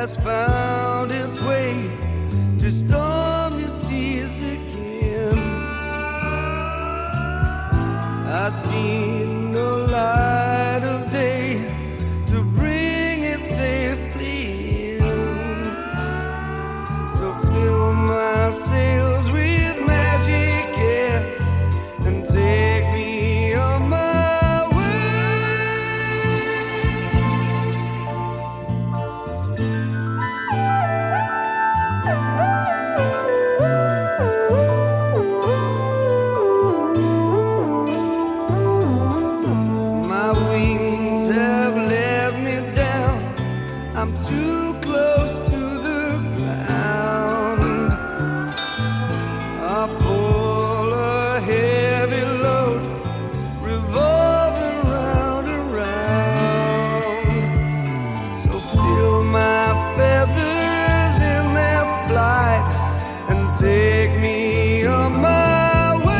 has found its way to stormy seas again. I see no light of day to bring it safely in. So fill my sails with magic air and take me on my way. My wings have let me down. I'm too close to the ground. I fall a heavy load, revolving round and round. So fill my feathers in their flight and take me on my way.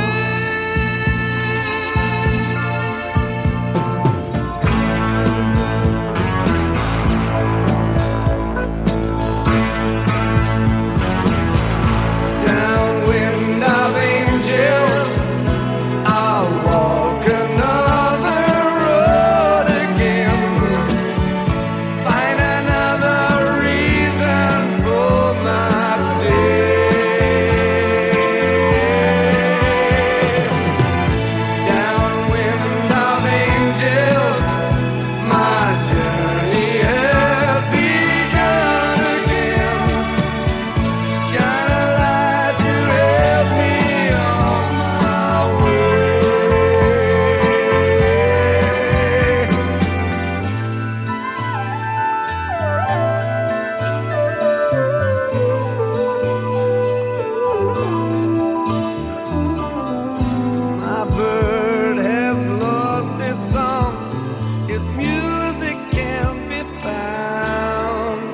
Downwind of angels, I'll walk another road again. Find another reason for my day. Downwind of angels, my journey has begun again. Shine a light to help me on my way. My bird has lost its song, its music can't be found.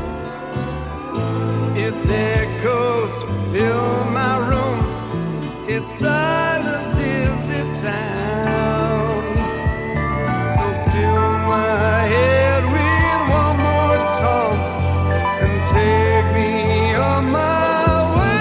Its echoes fill my room, its silence is its sound. So fill my head with one more song and take me on my way.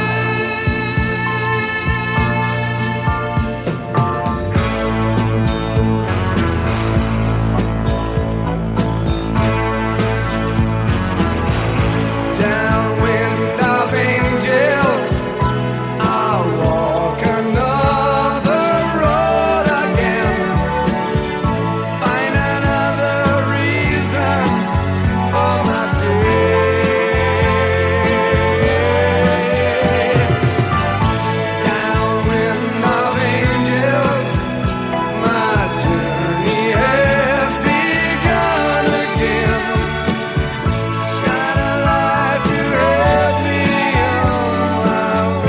Downwind of angels, I'll walk another road again. Find another reason for my day. Downwind of angels, my journey has begun again. Shine a light to help me on my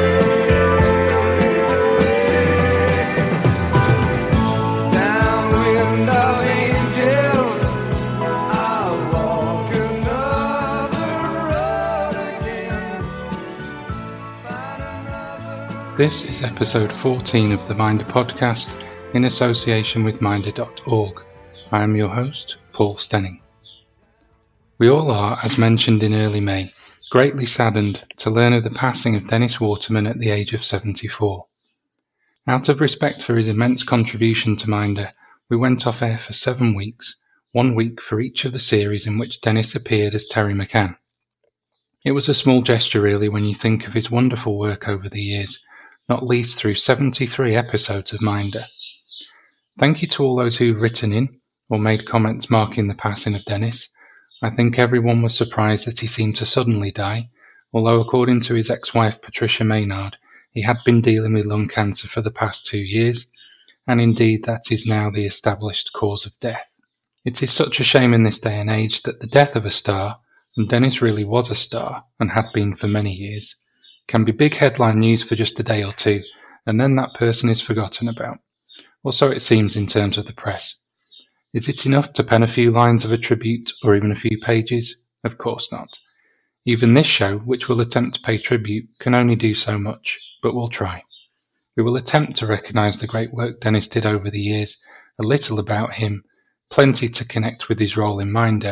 way. Downwind of angels, I'll walk another road again. Find another. This is episode 14 of the Minder podcast in association with Minder.org. I am your host, Paul Stenning. We all are, as mentioned in early May, greatly saddened to learn of the passing of Dennis Waterman at the age of 74. Out of respect for his immense contribution to Minder, we went off air for 7 weeks, 1 week for each of the series in which Dennis appeared as Terry McCann. It was a small gesture really when you think of his wonderful work over the years, not least through 73 episodes of Minder. Thank you to all those who've written in or made comments marking the passing of Dennis. I think everyone was surprised that he seemed to suddenly die, although according to his ex-wife Patricia Maynard, he had been dealing with lung cancer for the past 2 years, and indeed that is now the established cause of death. It is such a shame in this day and age that the death of a star, and Dennis really was a star and had been for many years, can be big headline news for just a day or two, and then that person is forgotten about. Or so it seems in terms of the press. Is it enough to pen a few lines of a tribute or even a few pages? Of course not. Even this show, which will attempt to pay tribute, can only do so much, but we'll try. We will attempt to recognise the great work Dennis did over the years, a little about him, plenty to connect with his role in Minder,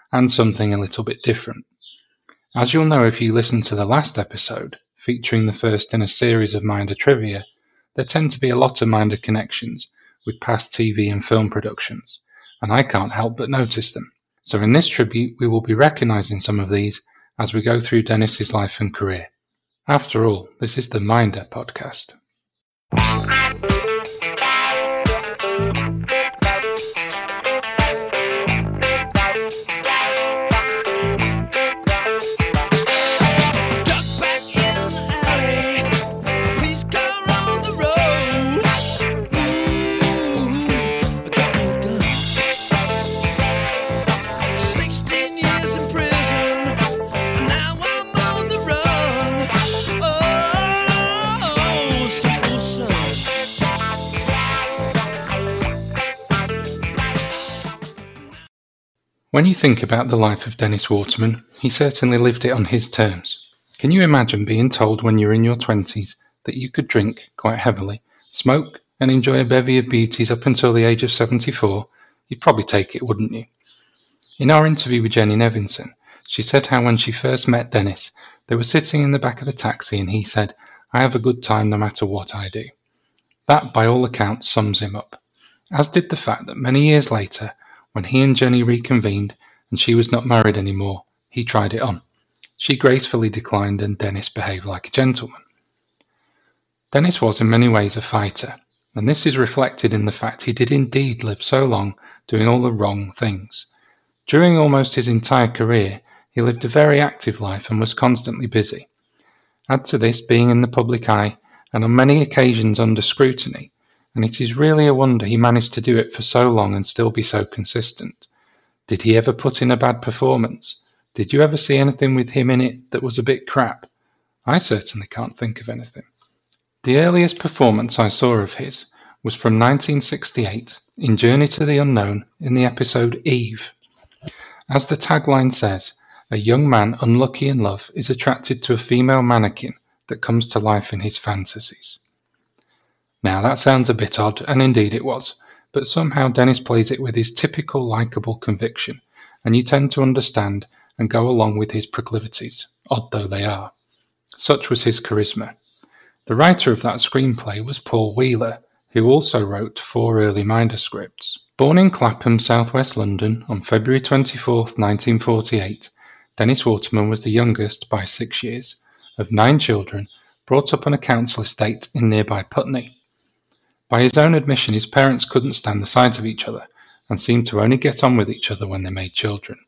and something a little bit different. As you'll know if you listen to the last episode, featuring the first in a series of Minder trivia, there tend to be a lot of Minder connections with past TV and film productions, and I can't help but notice them. So in this tribute we will be recognising some of these as we go through Dennis's life and career. After all, this is the Minder podcast. When you think about the life of Dennis Waterman, he certainly lived it on his terms. Can you imagine being told when you're in your 20s that you could drink quite heavily, smoke and enjoy a bevy of beauties up until the age of 74? You'd probably take it, wouldn't you? In our interview with Jenny Nevinson, she said how when she first met Dennis, they were sitting in the back of the taxi and he said, "I have a good time no matter what I do." That, by all accounts, sums him up, as did the fact that many years later, when he and Jenny reconvened and she was not married anymore, he tried it on. She gracefully declined and Dennis behaved like a gentleman. Dennis was in many ways a fighter, and this is reflected in the fact he did indeed live so long doing all the wrong things. During almost his entire career, he lived a very active life and was constantly busy. Add to this being in the public eye and on many occasions under scrutiny, and it is really a wonder he managed to do it for so long and still be so consistent. Did he ever put in a bad performance? Did you ever see anything with him in it that was a bit crap? I certainly can't think of anything. The earliest performance I saw of his was from 1968 in Journey to the Unknown in the episode Eve. As the tagline says, a young man unlucky in love is attracted to a female mannequin that comes to life in his fantasies. Now that sounds a bit odd, and indeed it was, but somehow Dennis plays it with his typical likeable conviction, and you tend to understand and go along with his proclivities, odd though they are. Such was his charisma. The writer of that screenplay was Paul Wheeler, who also wrote 4 early Minder scripts. Born in Clapham, southwest London, on February 24, 1948, Dennis Waterman was the youngest, by 6 years, of 9 children brought up on a council estate in nearby Putney. By his own admission, his parents couldn't stand the sight of each other and seemed to only get on with each other when they made children.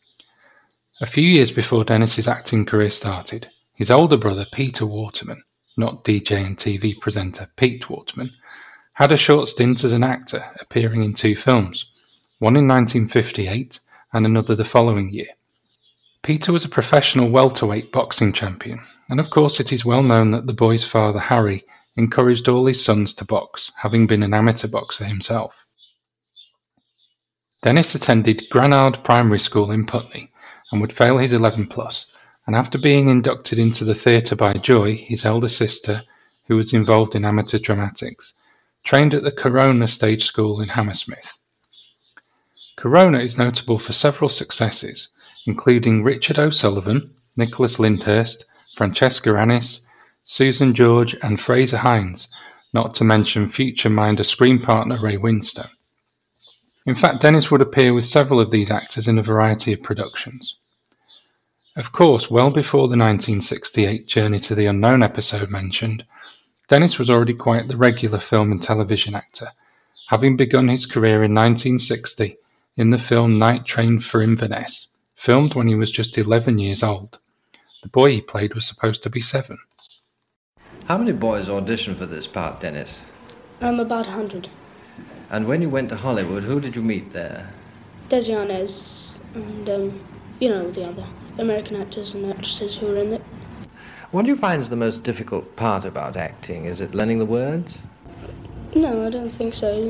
A few years before Dennis's acting career started, his older brother Peter Waterman, not DJ and TV presenter Pete Waterman, had a short stint as an actor, appearing in 2 films, one in 1958 and another the following year. Peter was a professional welterweight boxing champion, and of course it is well known that the boy's father Harry encouraged all his sons to box, having been an amateur boxer himself. Dennis attended Granard Primary School in Putney and would fail his 11+, and after being inducted into the theatre by Joy, his elder sister, who was involved in amateur dramatics, trained at the Corona Stage School in Hammersmith. Corona is notable for several successes, including Richard O'Sullivan, Nicholas Lyndhurst, Francesca Annis, Susan George and Fraser Hines, not to mention future Minder screen partner Ray Winstone. In fact, Dennis would appear with several of these actors in a variety of productions. Of course, well before the 1968 Journey to the Unknown episode mentioned, Dennis was already quite the regular film and television actor, having begun his career in 1960 in the film Night Train for Inverness, filmed when he was just 11 years old. The boy he played was supposed to be 7. How many boys auditioned for this part, Dennis? About 100. And when you went to Hollywood, who did you meet there? Desi Arnaz and, the other American actors and actresses who were in it. What do you find is the most difficult part about acting? Is it learning the words? No, I don't think so.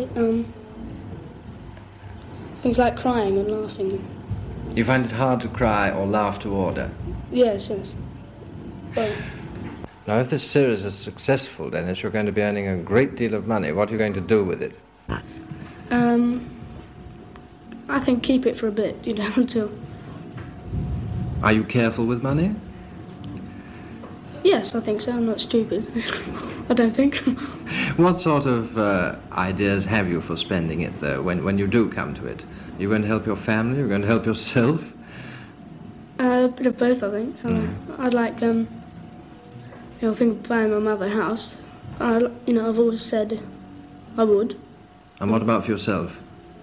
Things like crying and laughing. You find it hard to cry or laugh to order? Yes. Well, now, if this series is successful, Dennis, you're going to be earning a great deal of money. What are you going to do with it? I think keep it for a bit, until... Are you careful with money? Yes, I think so. I'm not stupid. I don't think. What sort of ideas have you for spending it, though, when you do come to it? Are you going to help your family? Are you going to help yourself? A bit of both, I think. I'd like, think of buying my mother a house. I've always said I would. And what about for yourself?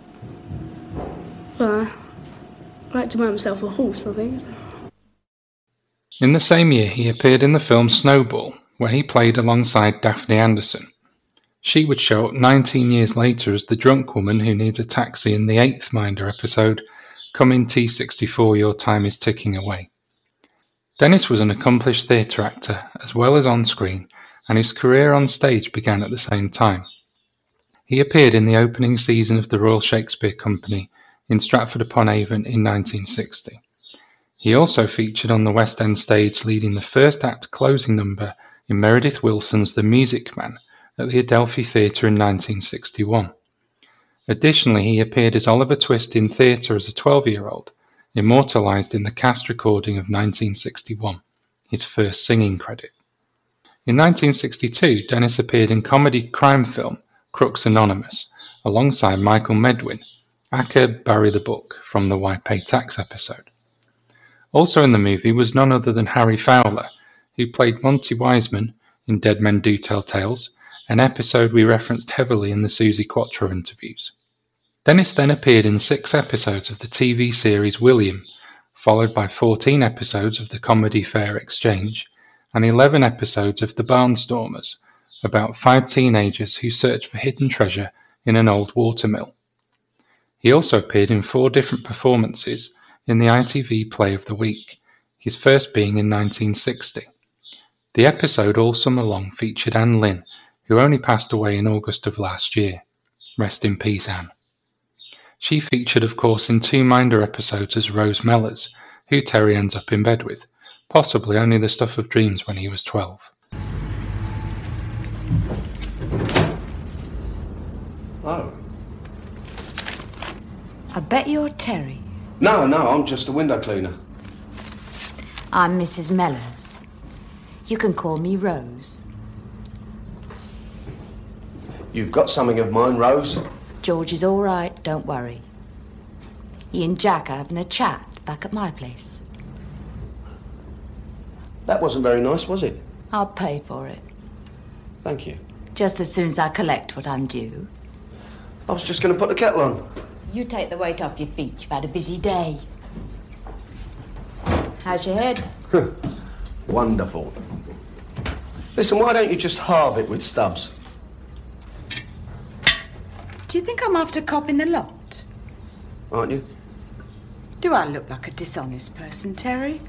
Well, I'd like to buy myself a horse, I think. In the same year, he appeared in the film Snowball, where he played alongside Daphne Anderson. She would show up 19 years later as the drunk woman who needs a taxi in the 8th Minder episode, Come in T64, Your Time is Ticking Away. Dennis was an accomplished theatre actor, as well as on-screen, and his career on stage began at the same time. He appeared in the opening season of the Royal Shakespeare Company in Stratford-upon-Avon in 1960. He also featured on the West End stage leading the first act closing number in Meredith Willson's The Music Man at the Adelphi Theatre in 1961. Additionally, he appeared as Oliver Twist in theatre as a 12-year-old, immortalised in the cast recording of 1961, his first singing credit. In 1962, Dennis appeared in comedy crime film Crooks Anonymous, alongside Michael Medwin, aka Barry the Book from the Why Pay Tax episode. Also in the movie was none other than Harry Fowler, who played Monty Wiseman in Dead Men Do Tell Tales, an episode we referenced heavily in the Suzi Quatro interviews. Dennis then appeared in 6 episodes of the TV series William, followed by 14 episodes of the comedy Fair Exchange, and 11 episodes of The Barnstormers, about 5 teenagers who search for hidden treasure in an old watermill. He also appeared in 4 different performances in the ITV Play of the Week, his first being in 1960. The episode All Summer Long featured Anne Lynn, who only passed away in August of last year. Rest in peace, Anne. She featured, of course, in 2 Minder episodes as Rose Mellors, who Terry ends up in bed with, possibly only the stuff of dreams when he was 12. Oh. I bet you're Terry. No, I'm just a window cleaner. I'm Mrs. Mellors. You can call me Rose. You've got something of mine, Rose. George is all right, don't worry. He and Jack are having a chat back at my place. That wasn't very nice, was it? I'll pay for it. Thank you. Just as soon as I collect what I'm due. I was just going to put the kettle on. You take the weight off your feet. You've had a busy day. How's your head? Wonderful. Listen, why don't you just halve it with Stubbs? Do you think I'm after copping the lot? Aren't you? Do I look like a dishonest person, Terry?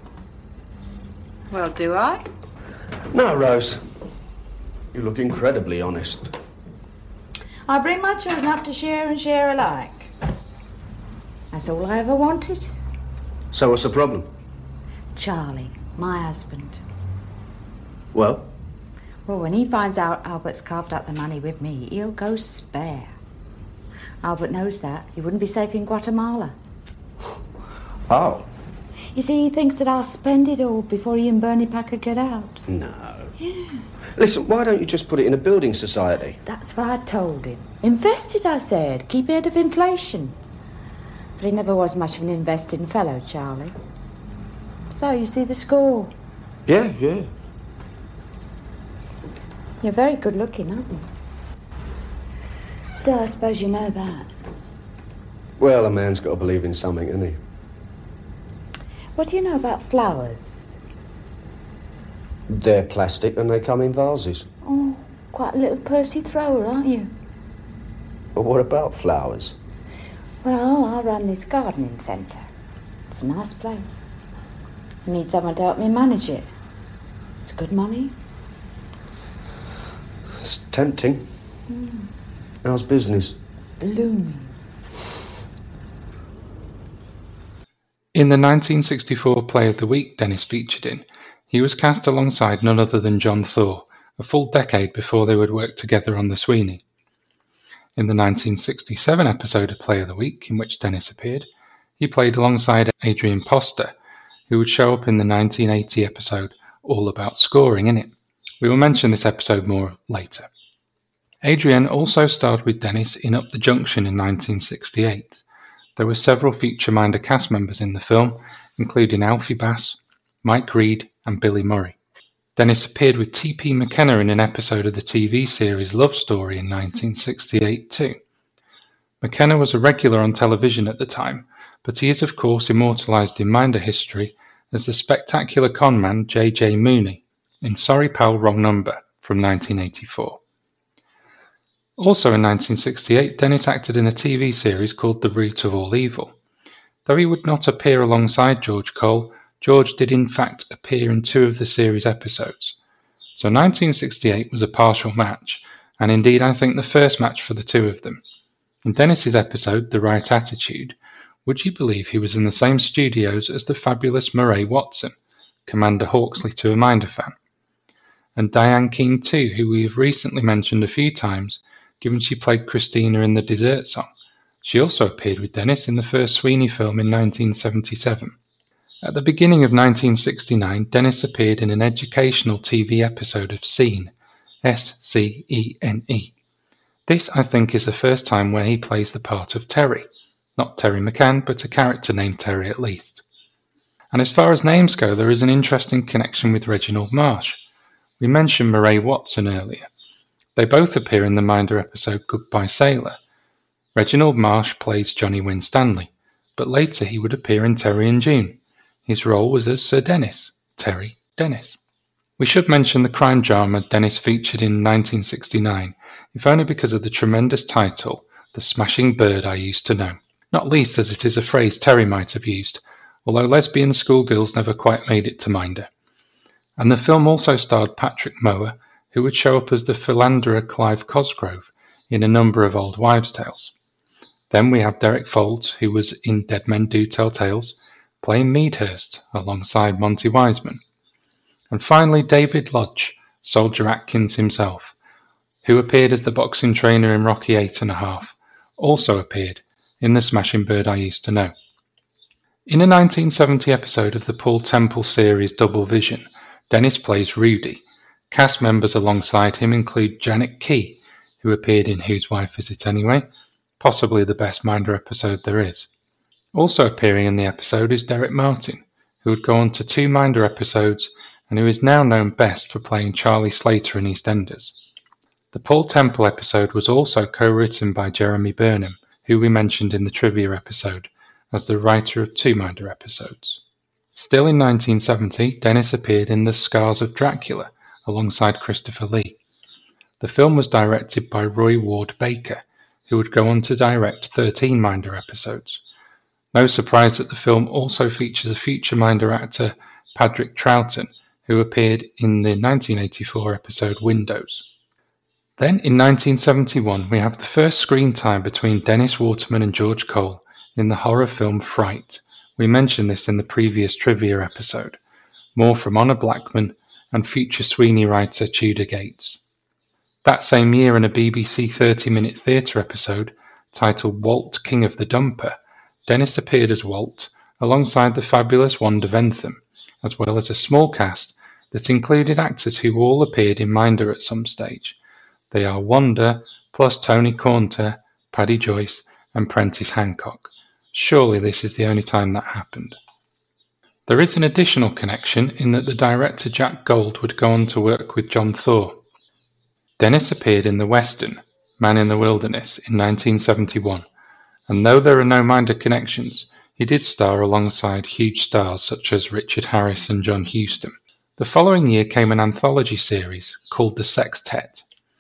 Well, do I? No, Rose. You look incredibly honest. I bring my children up to share and share alike. That's all I ever wanted. So what's the problem? Charlie, my husband. Well? Well, when he finds out Albert's carved up the money with me, he'll go spare. Albert knows that. He wouldn't be safe in Guatemala. Oh. You see, he thinks that I'll spend it all before he and Bernie Packer get out. No. Yeah. Listen, why don't you just put it in a building society? That's what I told him. Invest it, I said. Keep ahead of inflation. But he never was much of an investing fellow, Charlie. So, you see the score? Yeah. You're very good looking, aren't you? Still, I suppose you know that. Well, a man's got to believe in something, hasn't he? What do you know about flowers? They're plastic and they come in vases. Oh, quite a little Percy thrower, aren't you? But what about flowers? Well, I run this gardening centre. It's a nice place. I need someone to help me manage it. It's good money. It's tempting. How's business? Blooming. In the 1964 Play of the Week Dennis featured in, he was cast alongside none other than John Thor, a full decade before they would work together on The Sweeney. In the 1967 episode of Play of the Week, in which Dennis appeared, he played alongside Adrian Poster, who would show up in the 1980 episode All About Scoring in it. We will mention this episode more later. Adrian also starred with Dennis in Up the Junction in 1968. There were several Future-Minder cast members in the film, including Alfie Bass, Mike Reed and Billy Murray. Dennis appeared with T.P. McKenna in an episode of the TV series Love Story in 1968 too. McKenna was a regular on television at the time, but he is of course immortalised in Minder history as the spectacular conman J.J. Mooney in Sorry Pal, Wrong Number from 1984. Also in 1968, Dennis acted in a TV series called The Root of All Evil. Though he would not appear alongside George Cole, George did in fact appear in 2 of the series episodes. So 1968 was a partial match, and indeed I think the first match for the 2 of them. In Dennis's episode, The Right Attitude, would you believe he was in the same studios as the fabulous Murray Watson, Commander Hawksley to a Minder fan? And Diane Keane too, who we have recently mentioned a few times, given she played Christina in the Dessert Song. She also appeared with Dennis in the first Sweeney film in 1977. At the beginning of 1969, Dennis appeared in an educational TV episode of Scene, S-C-E-N-E. This, I think, is the first time where he plays the part of Terry. Not Terry McCann, but a character named Terry at least. And as far as names go, there is an interesting connection with Reginald Marsh. We mentioned Murray Watson earlier. They both appear in the Minder episode Goodbye Sailor. Reginald Marsh plays Johnny Winstanley, but later he would appear in Terry and June. His role was as Sir Dennis, Terry Dennis. We should mention the crime drama Dennis featured in 1969, if only because of the tremendous title, The Smashing Bird I Used to Know. Not least as it is a phrase Terry might have used, although lesbian schoolgirls never quite made it to Minder. And the film also starred Patrick Mower, who would show up as the philanderer Clive Cosgrove in a number of old wives' tales. Then we have Derek Folds, who was in Dead Men Do Tell Tales, playing Meadhurst alongside Monty Wiseman. And finally David Lodge, Soldier Atkins himself, who appeared as the boxing trainer in Rocky 8½, also appeared in The Smashing Bird I Used to Know. In a 1970 episode of the Paul Temple series Double Vision, Dennis plays Rudy. Cast members alongside him include Janet Key, who appeared in Whose Wife Is It Anyway? Possibly the best Minder episode there is. Also appearing in the episode is Derek Martin, who would go on to 2 Minder episodes and who is now known best for playing Charlie Slater in EastEnders. The Paul Temple episode was also co-written by Jeremy Burnham, who we mentioned in the trivia episode, as the writer of 2 Minder episodes. Still in 1970, Dennis appeared in The Scars of Dracula, alongside Christopher Lee. The film was directed by Roy Ward Baker, who would go on to direct 13 Minder episodes. No surprise that the film also features a future Minder actor, Patrick Troughton, who appeared in the 1984 episode Windows. Then in 1971 we have the first screen time between Dennis Waterman and George Cole in the horror film Fright. We mentioned this in the previous trivia episode. More from Honor Blackman and future Sweeney writer Tudor Gates. That same year in a BBC 30-minute theatre episode titled Walt, King of the Dumper, Dennis appeared as Walt alongside the fabulous Wanda Ventham, as well as a small cast that included actors who all appeared in Minder at some stage. They are Wanda, plus Tony Cornter, Paddy Joyce and Prentice Hancock. Surely this is the only time that happened. There is an additional connection in that the director Jack Gold would go on to work with John Thor. Dennis appeared in the western Man in the Wilderness in 1971, and though there are no Minder connections, he did star alongside huge stars such as Richard Harris and John Huston. The following year came an anthology series called The Sextet,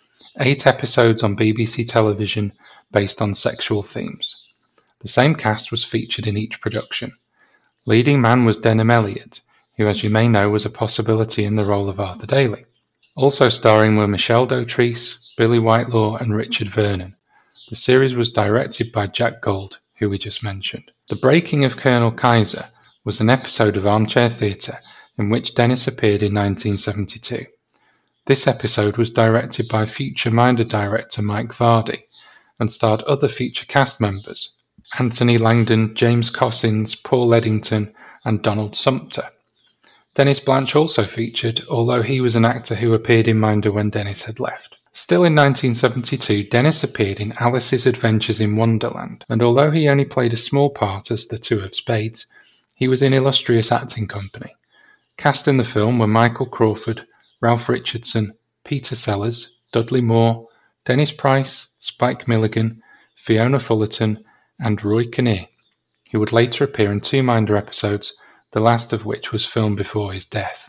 8 episodes on BBC television based on sexual themes. The same cast was featured in each production. Leading man was Denham Elliott, who as you may know was a possibility in the role of Arthur Daly. Also starring were Michelle Dautrice, Billy Whitelaw and Richard Vernon. The series was directed by Jack Gold, who we just mentioned. The Breaking of Colonel Kaiser was an episode of Armchair Theatre in which Dennis appeared in 1972. This episode was directed by future Minder director Mike Vardy, and starred other feature cast members, Anthony Langdon, James Cossins, Paul Eddington, and Donald Sumpter. Dennis Blanche also featured, although he was an actor who appeared in Minder when Dennis had left. Still in 1972, Dennis appeared in Alice's Adventures in Wonderland, and although he only played a small part as the Two of Spades, he was in illustrious acting company. Cast in the film were Michael Crawford, Ralph Richardson, Peter Sellers, Dudley Moore, Dennis Price, Spike Milligan, Fiona Fullerton, and Roy Kinnear, who would later appear in 2 Minder episodes, the last of which was filmed before his death.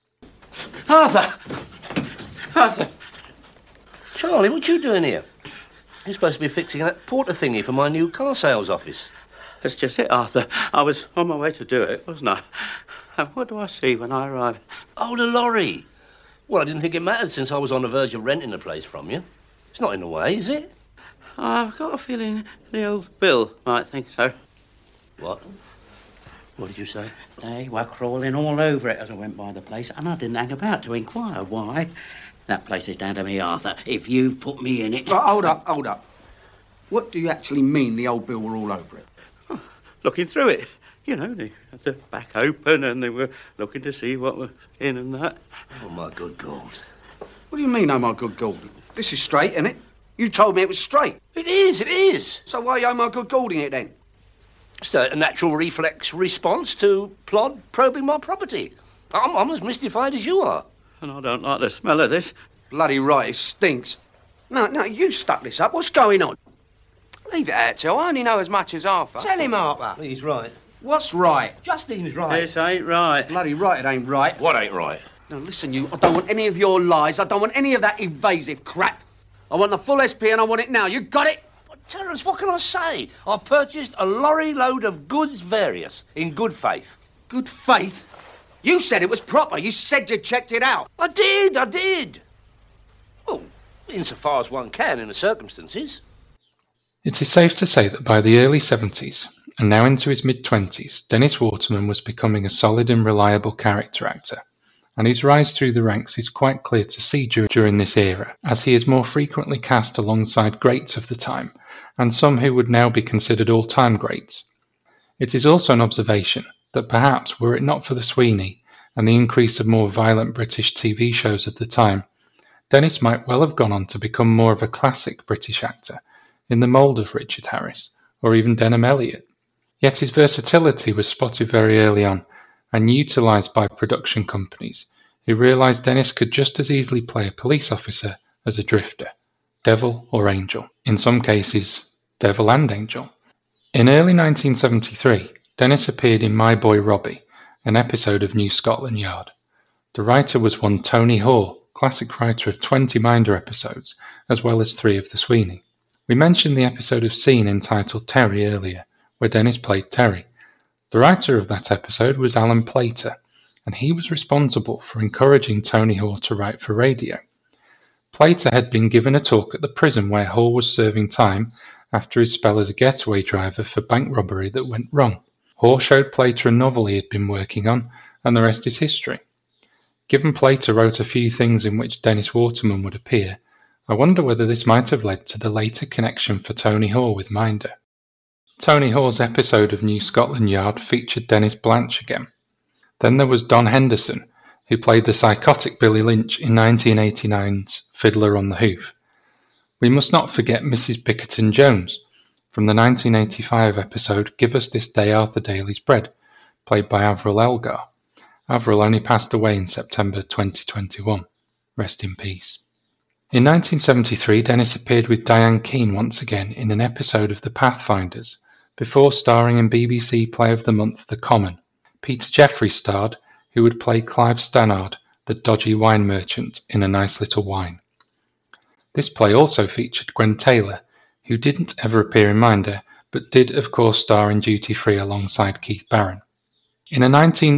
Arthur! Arthur! Charlie, what you doing here? You're supposed to be fixing that porter thingy for my new car sales office. That's just it, Arthur. I was on my way to do it, wasn't I? And what do I see when I arrive? Oh, the lorry. Well, I didn't think it mattered since I was on the verge of renting the place from you. It's not in the way, is it? I've got a feeling the old Bill might think so. What? What did you say? They were crawling all over it as I went by the place, and I didn't hang about to inquire why. That place is down to me, Arthur, if you've put me in it. Oh, hold up. What do you actually mean the old Bill were all over it? Oh, looking through it. You know, they had the back open and they were looking to see what was in and that. Oh, my good God. What do you mean, oh, my good God? This is straight, isn't it? You told me it was straight. It is. So why are you, oh, my good Golding it, then? Just a natural reflex response to Plod probing my property. I'm as mystified as you are. And I don't like the smell of this. Bloody right, it stinks. No, you stuck this up. What's going on? Leave it out, Till. I only know as much as Arthur. Tell him, Arthur. He's right. What's right? Justine's right. This ain't right. Bloody right, it ain't right. What ain't right? Now, listen, you, I don't want any of your lies. I don't want any of that evasive crap. I want the full SP and I want it now. You got it? Terence, what can I say? I purchased a lorry load of goods various in good faith. Good faith? You said it was proper. You said you checked it out. I did. Well, insofar as one can in the circumstances. It is safe to say that by the early 70s, and now into his mid-20s, Dennis Waterman was becoming a solid and reliable character actor, and his rise through the ranks is quite clear to see during this era, as he is more frequently cast alongside greats of the time, and some who would now be considered all-time greats. It is also an observation that perhaps were it not for the Sweeney and the increase of more violent British TV shows of the time, Dennis might well have gone on to become more of a classic British actor, in the mould of Richard Harris, or even Denham Elliott. Yet his versatility was spotted very early on, and utilised by production companies, who realised Dennis could just as easily play a police officer as a drifter, devil or angel, in some cases, devil and angel. In early 1973, Dennis appeared in My Boy Robbie, an episode of New Scotland Yard. The writer was one Tony Hoare, classic writer of 20 Minder episodes, as well as 3 of the Sweeney. We mentioned the episode of Scene entitled Terry earlier, where Dennis played Terry. The writer of that episode was Alan Plater, and he was responsible for encouraging Tony Hoare to write for radio. Plater had been given a talk at the prison where Hoare was serving time after his spell as a getaway driver for bank robbery that went wrong. Hoare showed Plater a novel he had been working on, and the rest is history. Given Plater wrote a few things in which Dennis Waterman would appear, I wonder whether this might have led to the later connection for Tony Hoare with Minder. Tony Hoare's episode of New Scotland Yard featured Dennis Blanche again. Then there was Don Henderson, who played the psychotic Billy Lynch in 1989's Fiddler on the Hoof. We must not forget Mrs. Bickerton-Jones from the 1985 episode Give Us This Day Arthur Daly's Bread, played by Avril Elgar. Avril only passed away in September 2021. Rest in peace. In 1973, Dennis appeared with Diane Keane once again in an episode of The Pathfinders, before starring in BBC Play of the Month The Common. Peter Jeffries starred, who would play Clive Stannard, the dodgy wine merchant in A Nice Little Wine. This play also featured Gwen Taylor, who didn't ever appear in Minder, but did of course star in Duty Free alongside Keith Barron. In a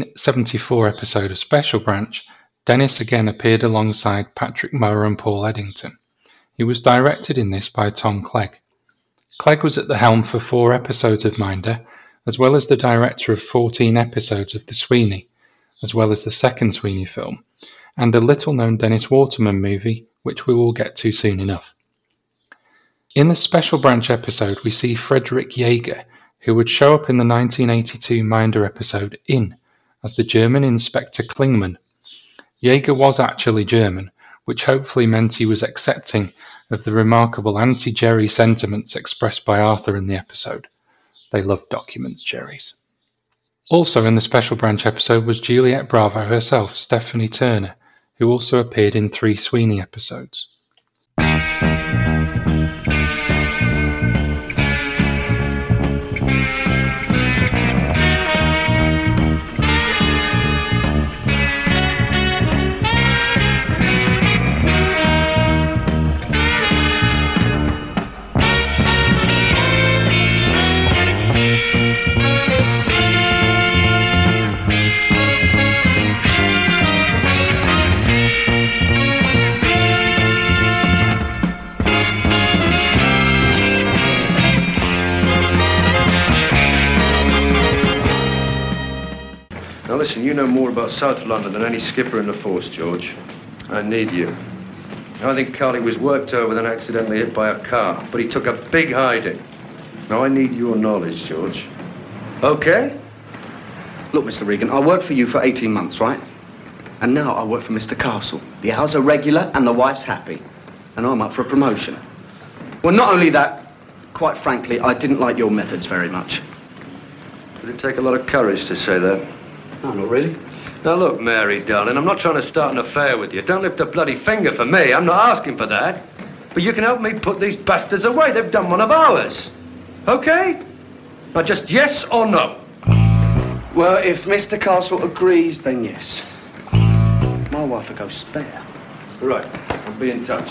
1974 episode of Special Branch, Dennis again appeared alongside Patrick Moore and Paul Eddington. He was directed in this by Tom Clegg. Clegg was at the helm for 4 episodes of Minder, as well as the director of 14 episodes of The Sweeney, as well as the second Sweeney film, and a little-known Dennis Waterman movie, which we will get to soon enough. In the Special Branch episode, we see Frederick Jaeger, who would show up in the 1982 Minder episode In as the German Inspector Klingman. Jaeger was actually German, which hopefully meant he was accepting of the remarkable anti-Jerry sentiments expressed by Arthur in the episode. They love documents, Jerrys. Also in the Special Branch episode was Juliet Bravo herself, Stephanie Turner, who also appeared in 3 Sweeney episodes. Now listen, you know more about South London than any skipper in the force, George. I need you. I think Carly was worked over and accidentally hit by a car, but he took a big hiding. Now I need your knowledge, George. Okay? Look, Mr. Regan, I worked for you for 18 months, right? And now I work for Mr. Castle. The hours are regular and the wife's happy. And I'm up for a promotion. Well, not only that, quite frankly, I didn't like your methods very much. Did it take a lot of courage to say that? No, not really. Now look, Mary, darling, I'm not trying to start an affair with you. Don't lift a bloody finger for me. I'm not asking for that. But you can help me put these bastards away. They've done one of ours. Okay? Now just yes or no? Well, if Mr. Castle agrees, then yes. My wife will go spare. Right. I'll be in touch.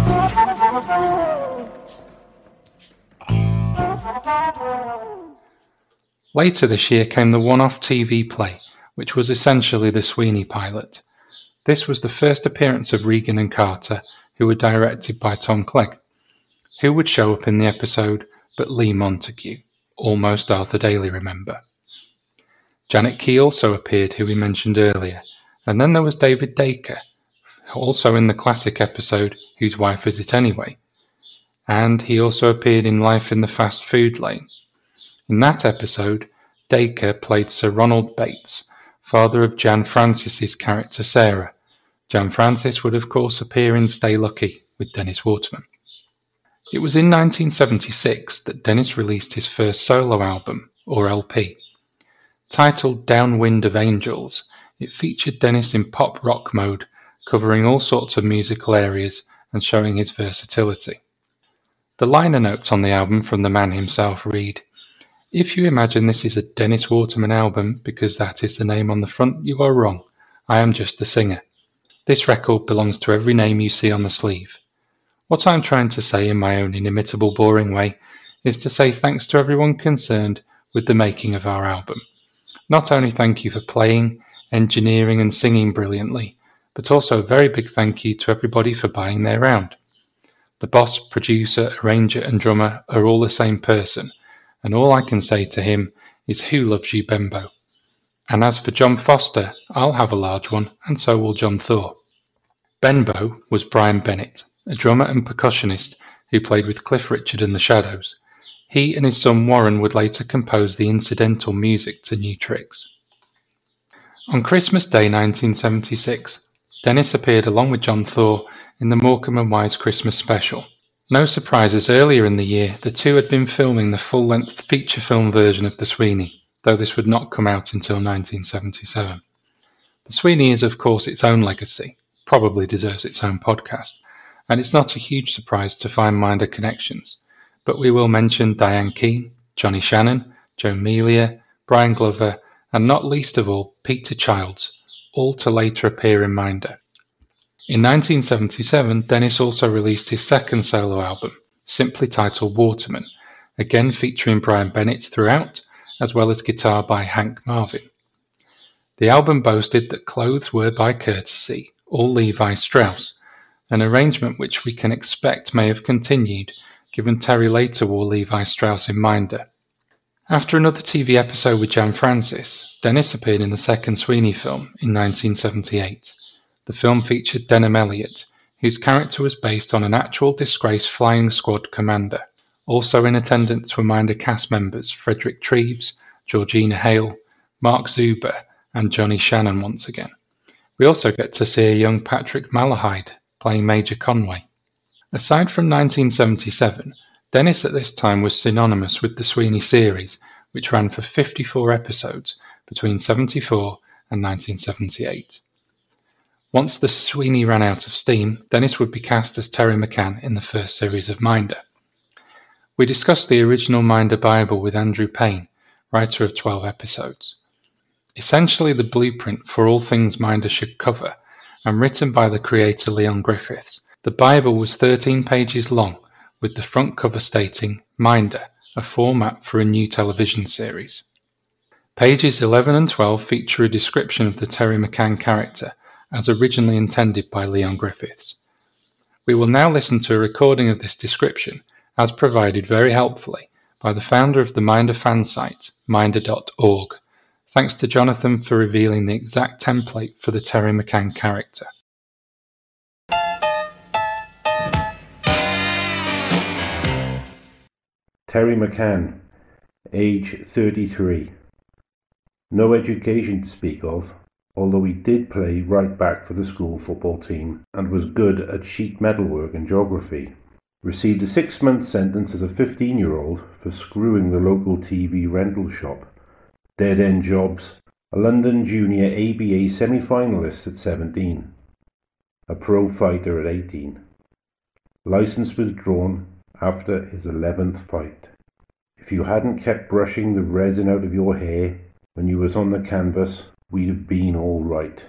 Later this year came the one-off TV play, which was essentially the Sweeney pilot. This was the first appearance of Regan and Carter, who were directed by Tom Clegg. Who would show up in the episode but Lee Montague, almost Arthur Daly, remember. Janet Key also appeared, who we mentioned earlier, and then there was David Dacre, also in the classic episode Whose Wife Is It Anyway? And he also appeared in Life in the Fast Food Lane. In that episode, Dacre played Sir Ronald Bates, father of Jan Francis's character Sarah. Jan Francis would of course appear in Stay Lucky with Dennis Waterman. It was in 1976 that Dennis released his first solo album, or LP. Titled Downwind of Angels, it featured Dennis in pop rock mode, covering all sorts of musical areas and showing his versatility. The liner notes on the album from the man himself read, "If you imagine this is a Dennis Waterman album because that is the name on the front, you are wrong. I am just the singer. This record belongs to every name you see on the sleeve. What I'm trying to say in my own inimitable boring way is to say thanks to everyone concerned with the making of our album. Not only thank you for playing, engineering and singing brilliantly, but also a very big thank you to everybody for buying their round. The boss, producer, arranger and drummer are all the same person, and all I can say to him is who loves you, Benbow? And as for John Foster, I'll have a large one, and so will John Thor." Benbow was Brian Bennett, a drummer and percussionist who played with Cliff Richard and the Shadows. He and his son Warren would later compose the incidental music to New Tricks. On Christmas Day 1976, Dennis appeared along with John Thor in the Morecambe and Wise Christmas special. No surprises, earlier in the year, the two had been filming the full-length feature film version of The Sweeney, though this would not come out until 1977. The Sweeney is of course its own legacy, probably deserves its own podcast, and it's not a huge surprise to find Minder connections, but we will mention Diane Keane, Johnny Shannon, Joe Melia, Brian Glover, and not least of all, Peter Childs, all to later appear in Minder. In 1977, Dennis also released his second solo album, simply titled Waterman, again featuring Brian Bennett throughout, as well as guitar by Hank Marvin. The album boasted that clothes were by courtesy, all Levi Strauss, an arrangement which we can expect may have continued, given Terry later wore Levi Strauss in Minder. After another TV episode with Jan Francis, Dennis appeared in the second Sweeney film in 1978. The film featured Denham Elliott, whose character was based on an actual disgraced flying squad commander. Also in attendance were Minder cast members Frederick Treves, Georgina Hale, Mark Zuber, and Johnny Shannon once again. We also get to see a young Patrick Malahide playing Major Conway. Aside from 1977, Dennis at this time was synonymous with the Sweeney series, which ran for 54 episodes between 1974 and 1978. Once the Sweeney ran out of steam, Dennis would be cast as Terry McCann in the first series of Minder. We discussed the original Minder Bible with Andrew Payne, writer of 12 episodes. Essentially the blueprint for all things Minder should cover, and written by the creator Leon Griffiths, the Bible was 13 pages long, with the front cover stating Minder, a format for a new television series. Pages 11 and 12 feature a description of the Terry McCann character, as originally intended by Leon Griffiths. We will now listen to a recording of this description, as provided very helpfully by the founder of the Minder fan site, minder.org. Thanks to Jonathan for revealing the exact template for the Terry McCann character. Terry McCann, age 33. No education to speak of, although he did play right back for the school football team and was good at sheet metal work and geography. Received a 6-month sentence as a 15-year-old for screwing the local TV rental shop. Dead-end jobs, a London Junior ABA semi-finalist at 17. A pro fighter at 18. Licence withdrawn after his 11th fight. If you hadn't kept brushing the resin out of your hair when you was on the canvas, we'd have been all right.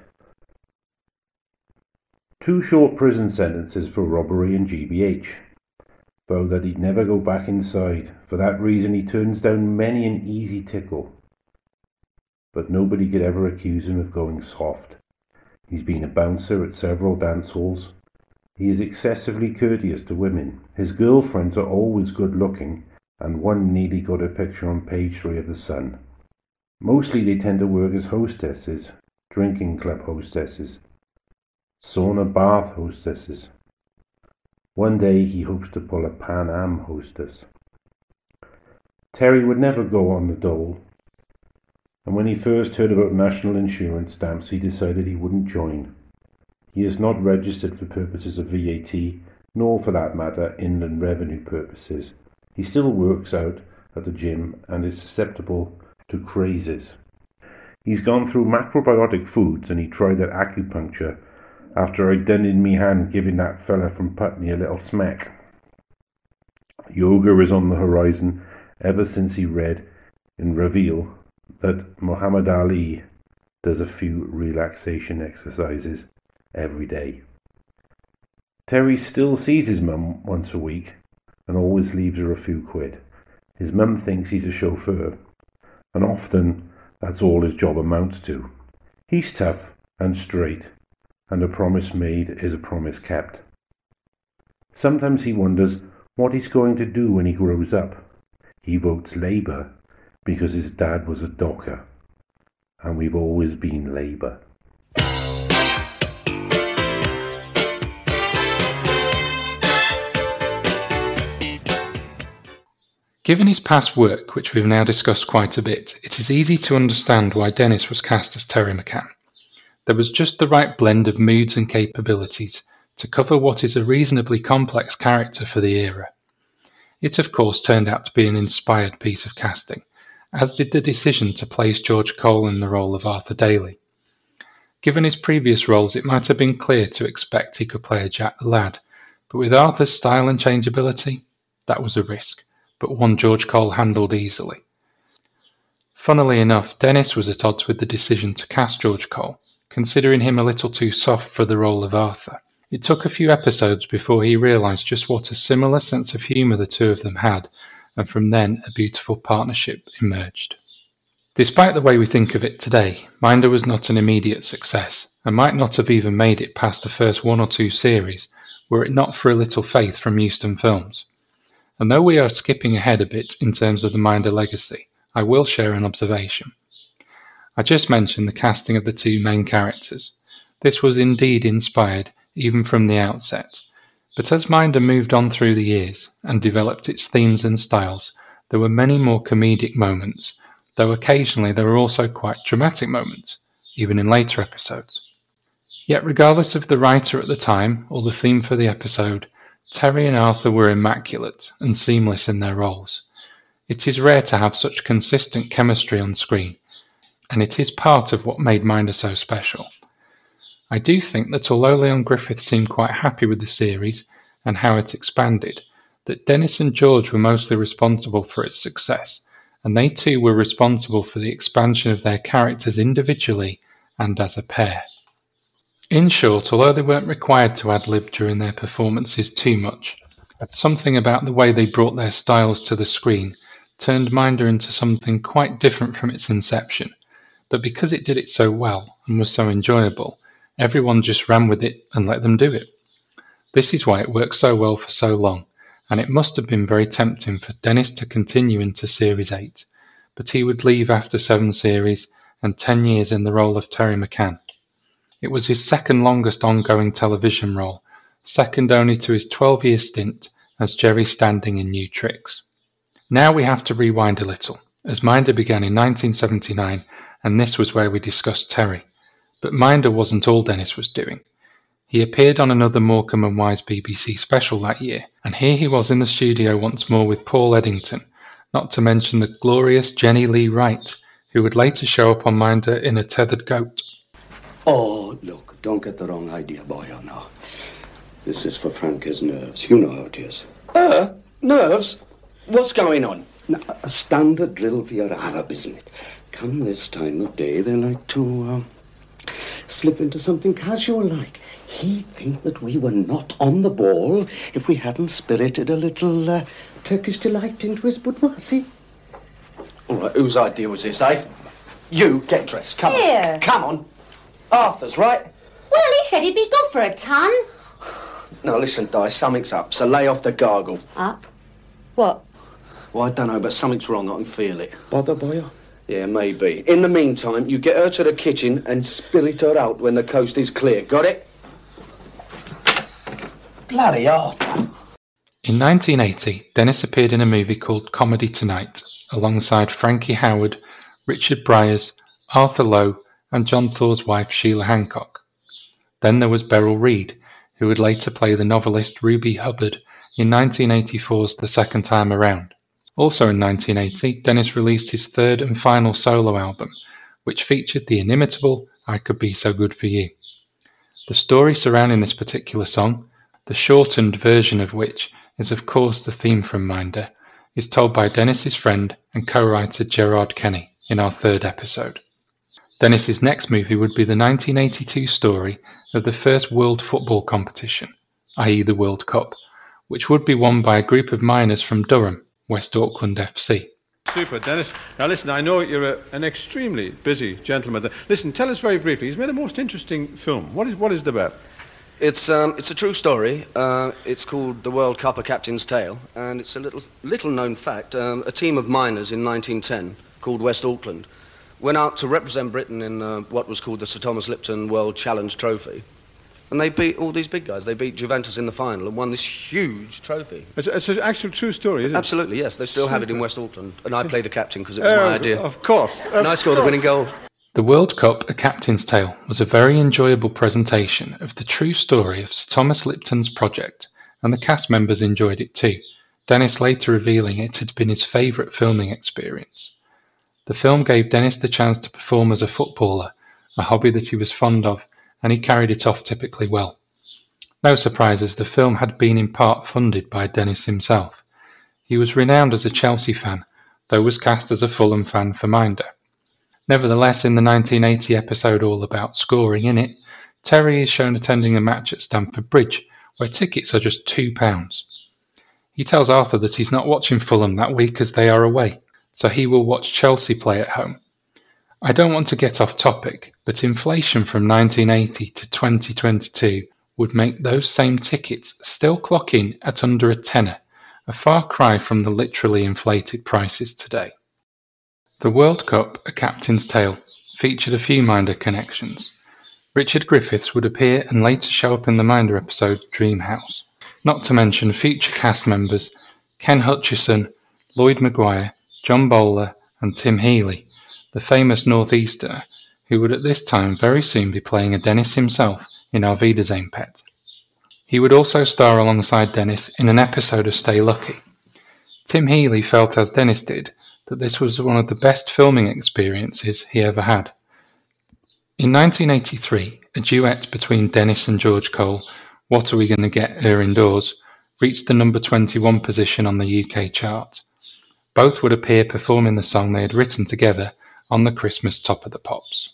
2 short prison sentences for robbery and GBH. Vowed that he'd never go back inside. For that reason he turns down many an easy tickle. But nobody could ever accuse him of going soft. He's been a bouncer at several dance halls. He is excessively courteous to women. His girlfriends are always good looking, and one nearly got a picture on page 3 of The Sun. Mostly they tend to work as hostesses, drinking club hostesses, sauna bath hostesses. One day he hopes to pull a Pan Am hostess. Terry would never go on the dole, and when he first heard about national insurance stamps he decided he wouldn't join. He is not registered for purposes of VAT, nor for that matter inland revenue purposes. He still works out at the gym and is susceptible to crazes. He's gone through macrobiotic foods and he tried that acupuncture after I'd done in me hand giving that fella from Putney a little smack. Yoga is on the horizon ever since he read in Reveal that Muhammad Ali does a few relaxation exercises every day. Terry still sees his mum once a week and always leaves her a few quid. His mum thinks he's a chauffeur, and often that's all his job amounts to. He's tough and straight, and a promise made is a promise kept. Sometimes he wonders what he's going to do when he grows up. He votes Labour because his dad was a docker, and we've always been Labour. Given his past work, which we've now discussed quite a bit, it is easy to understand why Dennis was cast as Terry McCann. There was just the right blend of moods and capabilities to cover what is a reasonably complex character for the era. It of course turned out to be an inspired piece of casting, as did the decision to place George Cole in the role of Arthur Daly. Given his previous roles, it might have been clear to expect he could play a Jack the Lad, but with Arthur's style and changeability, that was a risk, but one George Cole handled easily. Funnily enough, Dennis was at odds with the decision to cast George Cole, considering him a little too soft for the role of Arthur. It took a few episodes before he realised just what a similar sense of humour the two of them had, and from then a beautiful partnership emerged. Despite the way we think of it today, Minder was not an immediate success, and might not have even made it past the first 1 or 2 series, were it not for a little faith from Euston Films. And though we are skipping ahead a bit in terms of the Minder legacy, I will share an observation. I just mentioned the casting of the 2 main characters. This was indeed inspired even from the outset. But as Minder moved on through the years and developed its themes and styles, there were many more comedic moments, though occasionally there were also quite dramatic moments, even in later episodes. Yet regardless of the writer at the time or the theme for the episode, Terry and Arthur were immaculate and seamless in their roles. It is rare to have such consistent chemistry on screen, and it is part of what made Minder so special. I do think that although Leon Griffith seemed quite happy with the series and how it expanded, that Dennis and George were mostly responsible for its success, and they too were responsible for the expansion of their characters individually and as a pair. In short, although they weren't required to ad-lib during their performances too much, something about the way they brought their styles to the screen turned Minder into something quite different from its inception, but because it did it so well and was so enjoyable, everyone just ran with it and let them do it. This is why it worked so well for so long, and it must have been very tempting for Dennis to continue into Series 8, but he would leave after 7 series and 10 years in the role of Terry McCann. It was his second longest ongoing television role, second only to his 12-year stint as Jerry Standing in New Tricks. Now we have to rewind a little, as Minder began in 1979, and this was where we discussed Terry. But Minder wasn't all Dennis was doing. He appeared on another Morecambe and Wise BBC special that year, and here he was in the studio once more with Paul Eddington, not to mention the glorious Jenny Lee Wright, who would later show up on Minder in A Tethered Goat. Oh, look, don't get the wrong idea, boyo, now. This is for Franca's nerves. You know how it is. Nerves? What's going on? Now, a standard drill for your Arab, isn't it? Come this time of day, they like to, slip into something casual like. He'd think that we were not on the ball if we hadn't spirited a little, Turkish delight into his boudoir, see? All right, whose idea was this, eh? You, get dressed, come Here. on. Come on. Arthur's, right? Well, he said he'd be good for a ton. Now, listen, Di, something's up, so lay off the gargle. Up? What? Well, I don't know, but something's wrong. I can feel it. Bother, boyo? Yeah, maybe. In the meantime, you get her to the kitchen and spirit her out when the coast is clear. Got it? Bloody Arthur. In 1980, Dennis appeared in a movie called Comedy Tonight, alongside Frankie Howerd, Richard Bryars, Arthur Lowe, and John Thor's wife Sheila Hancock. Then there was Beryl Reid, who would later play the novelist Ruby Hubbard in 1984's The Second Time Around. Also in 1980, Dennis released his third and final solo album, which featured the inimitable I Could Be So Good For You. The story surrounding this particular song, the shortened version of which is of course the theme from Minder, is told by Dennis's friend and co-writer Gerard Kenny in our third episode. Dennis's next movie would be the 1982 story of the first World Football competition, i.e. the World Cup, which would be won by a group of miners from Durham, West Auckland FC. Super, Dennis. Now listen, I know you're an extremely busy gentleman. Listen, tell us very briefly, he's made a most interesting film. What is it about? It's a true story. It's called The World Cup, A Captain's Tale, and it's a little known fact. A team of miners in 1910 called West Auckland went out to represent Britain in what was called the Sir Thomas Lipton World Challenge Trophy. And they beat all these big guys. They beat Juventus in the final and won this huge trophy. It's an actual true story, isn't it? Absolutely, yes. They still have it in West Auckland. And I played the captain because it was my idea. Of course. And I scored the winning goal. The World Cup, A Captain's Tale was a very enjoyable presentation of the true story of Sir Thomas Lipton's project, and the cast members enjoyed it too, Dennis later revealing it had been his favourite filming experience. The film gave Dennis the chance to perform as a footballer, a hobby that he was fond of, and he carried it off typically well. No surprises, the film had been in part funded by Dennis himself. He was renowned as a Chelsea fan, though was cast as a Fulham fan for Minder. Nevertheless, in the 1980 episode all about scoring in it, Terry is shown attending a match at Stamford Bridge, where tickets are just £2. He tells Arthur that he's not watching Fulham that week as they are away, so he will watch Chelsea play at home. I don't want to get off topic, but inflation from 1980 to 2022 would make those same tickets still clock in at under a tenner, a far cry from the literally inflated prices today. The World Cup, A Captain's Tale, featured a few Minder connections. Richard Griffiths would appear and later show up in the Minder episode Dream House. Not to mention future cast members Ken Hutchison, Lloyd Maguire, John Bowler and Tim Healy, the famous Northeasterner, who would at this time very soon be playing a Dennis himself in Our Wiedersehen Pet. He would also star alongside Dennis in an episode of Stay Lucky. Tim Healy felt, as Dennis did, that this was one of the best filming experiences he ever had. In 1983, a duet between Dennis and George Cole, What Are We Gonna Get Her Indoors, reached the number 21 position on the UK chart. Both would appear performing the song they had written together on the Christmas Top of the Pops.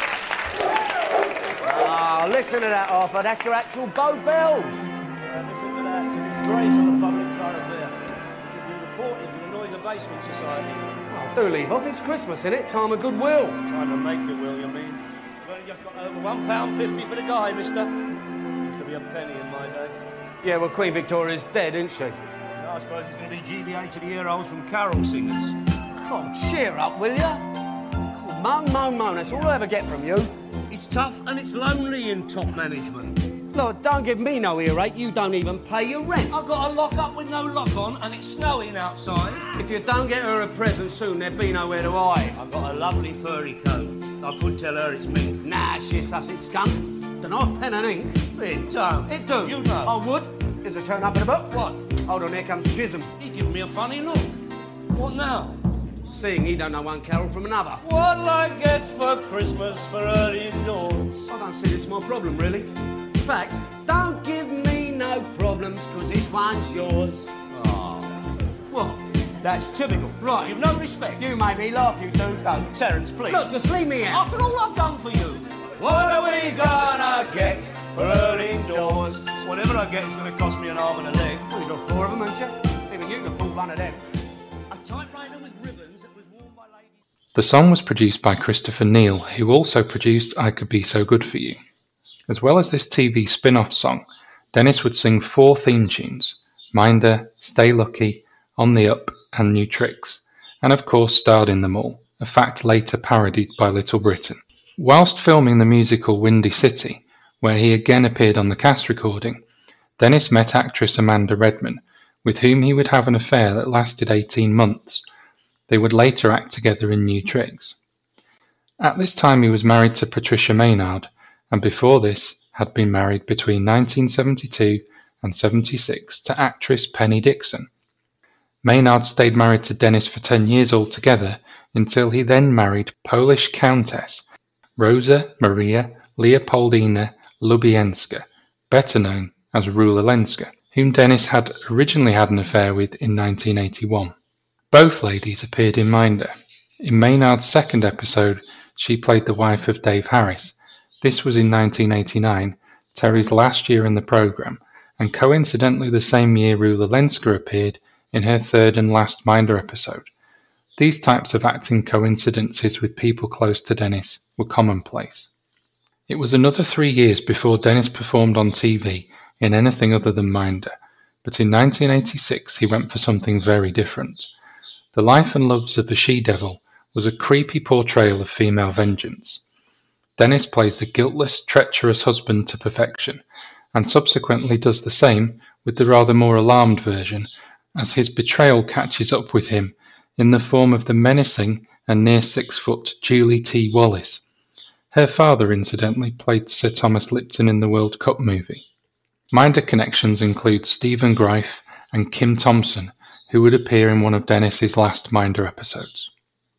Oh, listen to that, Arthur. That's your actual Bow Bells. Listen to that. It's a disgrace on the public thoroughfare. It should be reported to the Noise Abasement Society. Oh, do leave off. It's Christmas, innit? Time of goodwill. Time to make it, will you mean? You've only just got over £1.50 for the guy, mister. Used to be a penny in my day. Yeah, well, Queen Victoria's dead, isn't she? No, I suppose it's going to be GBH of the year olds from carol singers. Oh, cheer up, will ya? Oh, moan, moan, moan. That's all I ever get from you. It's tough and it's lonely in top management. Look, don't give me no earache. You don't even pay your rent. I've got a lock up with no lock on and it's snowing outside. If you don't get her a present soon, there'll be nowhere to hide. I've got a lovely furry coat. I could tell her it's mink. Nah, she's Sussex skunk. Dunno, pen and ink. It don't. It do. You know. I would. Is a turn up in a book? What? Hold on, here comes Chisholm. He give me a funny look. What now? Seeing he don't know one carol from another. What'll I get for Christmas for early indoors? I don't see this my problem, really. In fact, don't give me no problems, because this one's yours. Oh. What? That's typical. Right. You've no respect. You made me laugh, you do. No, Terence, please. Look, just leave me out. After all I've done for you. What are we gonna get for early indoors? Whatever I get is going to cost me an arm and a leg. Well, you got 4 of them, haven't you? Even you can afford one of them. A typewriter with ribbons that was worn by ladies. The song was produced by Christopher Neal, who also produced I Could Be So Good For You. As well as this TV spin-off song, Dennis would sing 4 theme tunes: Minder, Stay Lucky, On the Up and New Tricks, and of course starred in them all, a fact later parodied by Little Britain. Whilst filming the musical Windy City, where he again appeared on the cast recording, Dennis met actress Amanda Redman, with whom he would have an affair that lasted 18 months. They would later act together in New Tricks. At this time he was married to Patricia Maynard, and before this had been married between 1972 and 76 to actress Penny Dixon. Maynard stayed married to Dennis for 10 years altogether until he then married Polish Countess Rosa Maria Leopoldina Lubienska, better known as Rula Lenska, whom Dennis had originally had an affair with in 1981. Both ladies appeared in Minder. In Maynard's second episode, she played the wife of Dave Harris. This was in 1989, Terry's last year in the programme, and coincidentally the same year Rula Lenska appeared in her third and last Minder episode. These types of acting coincidences with people close to Dennis were commonplace. It was another 3 years before Dennis performed on TV in anything other than Minder, but in 1986 he went for something very different. The Life and Loves of the She-Devil was a creepy portrayal of female vengeance. Dennis plays the guiltless, treacherous husband to perfection, and subsequently does the same with the rather more alarmed version, as his betrayal catches up with him in the form of the menacing and near 6-foot Julie T. Wallace. Her father, incidentally, played Sir Thomas Lipton in the World Cup movie. Minder connections include Stephen Greif and Kim Thompson, who would appear in one of Dennis's last Minder episodes.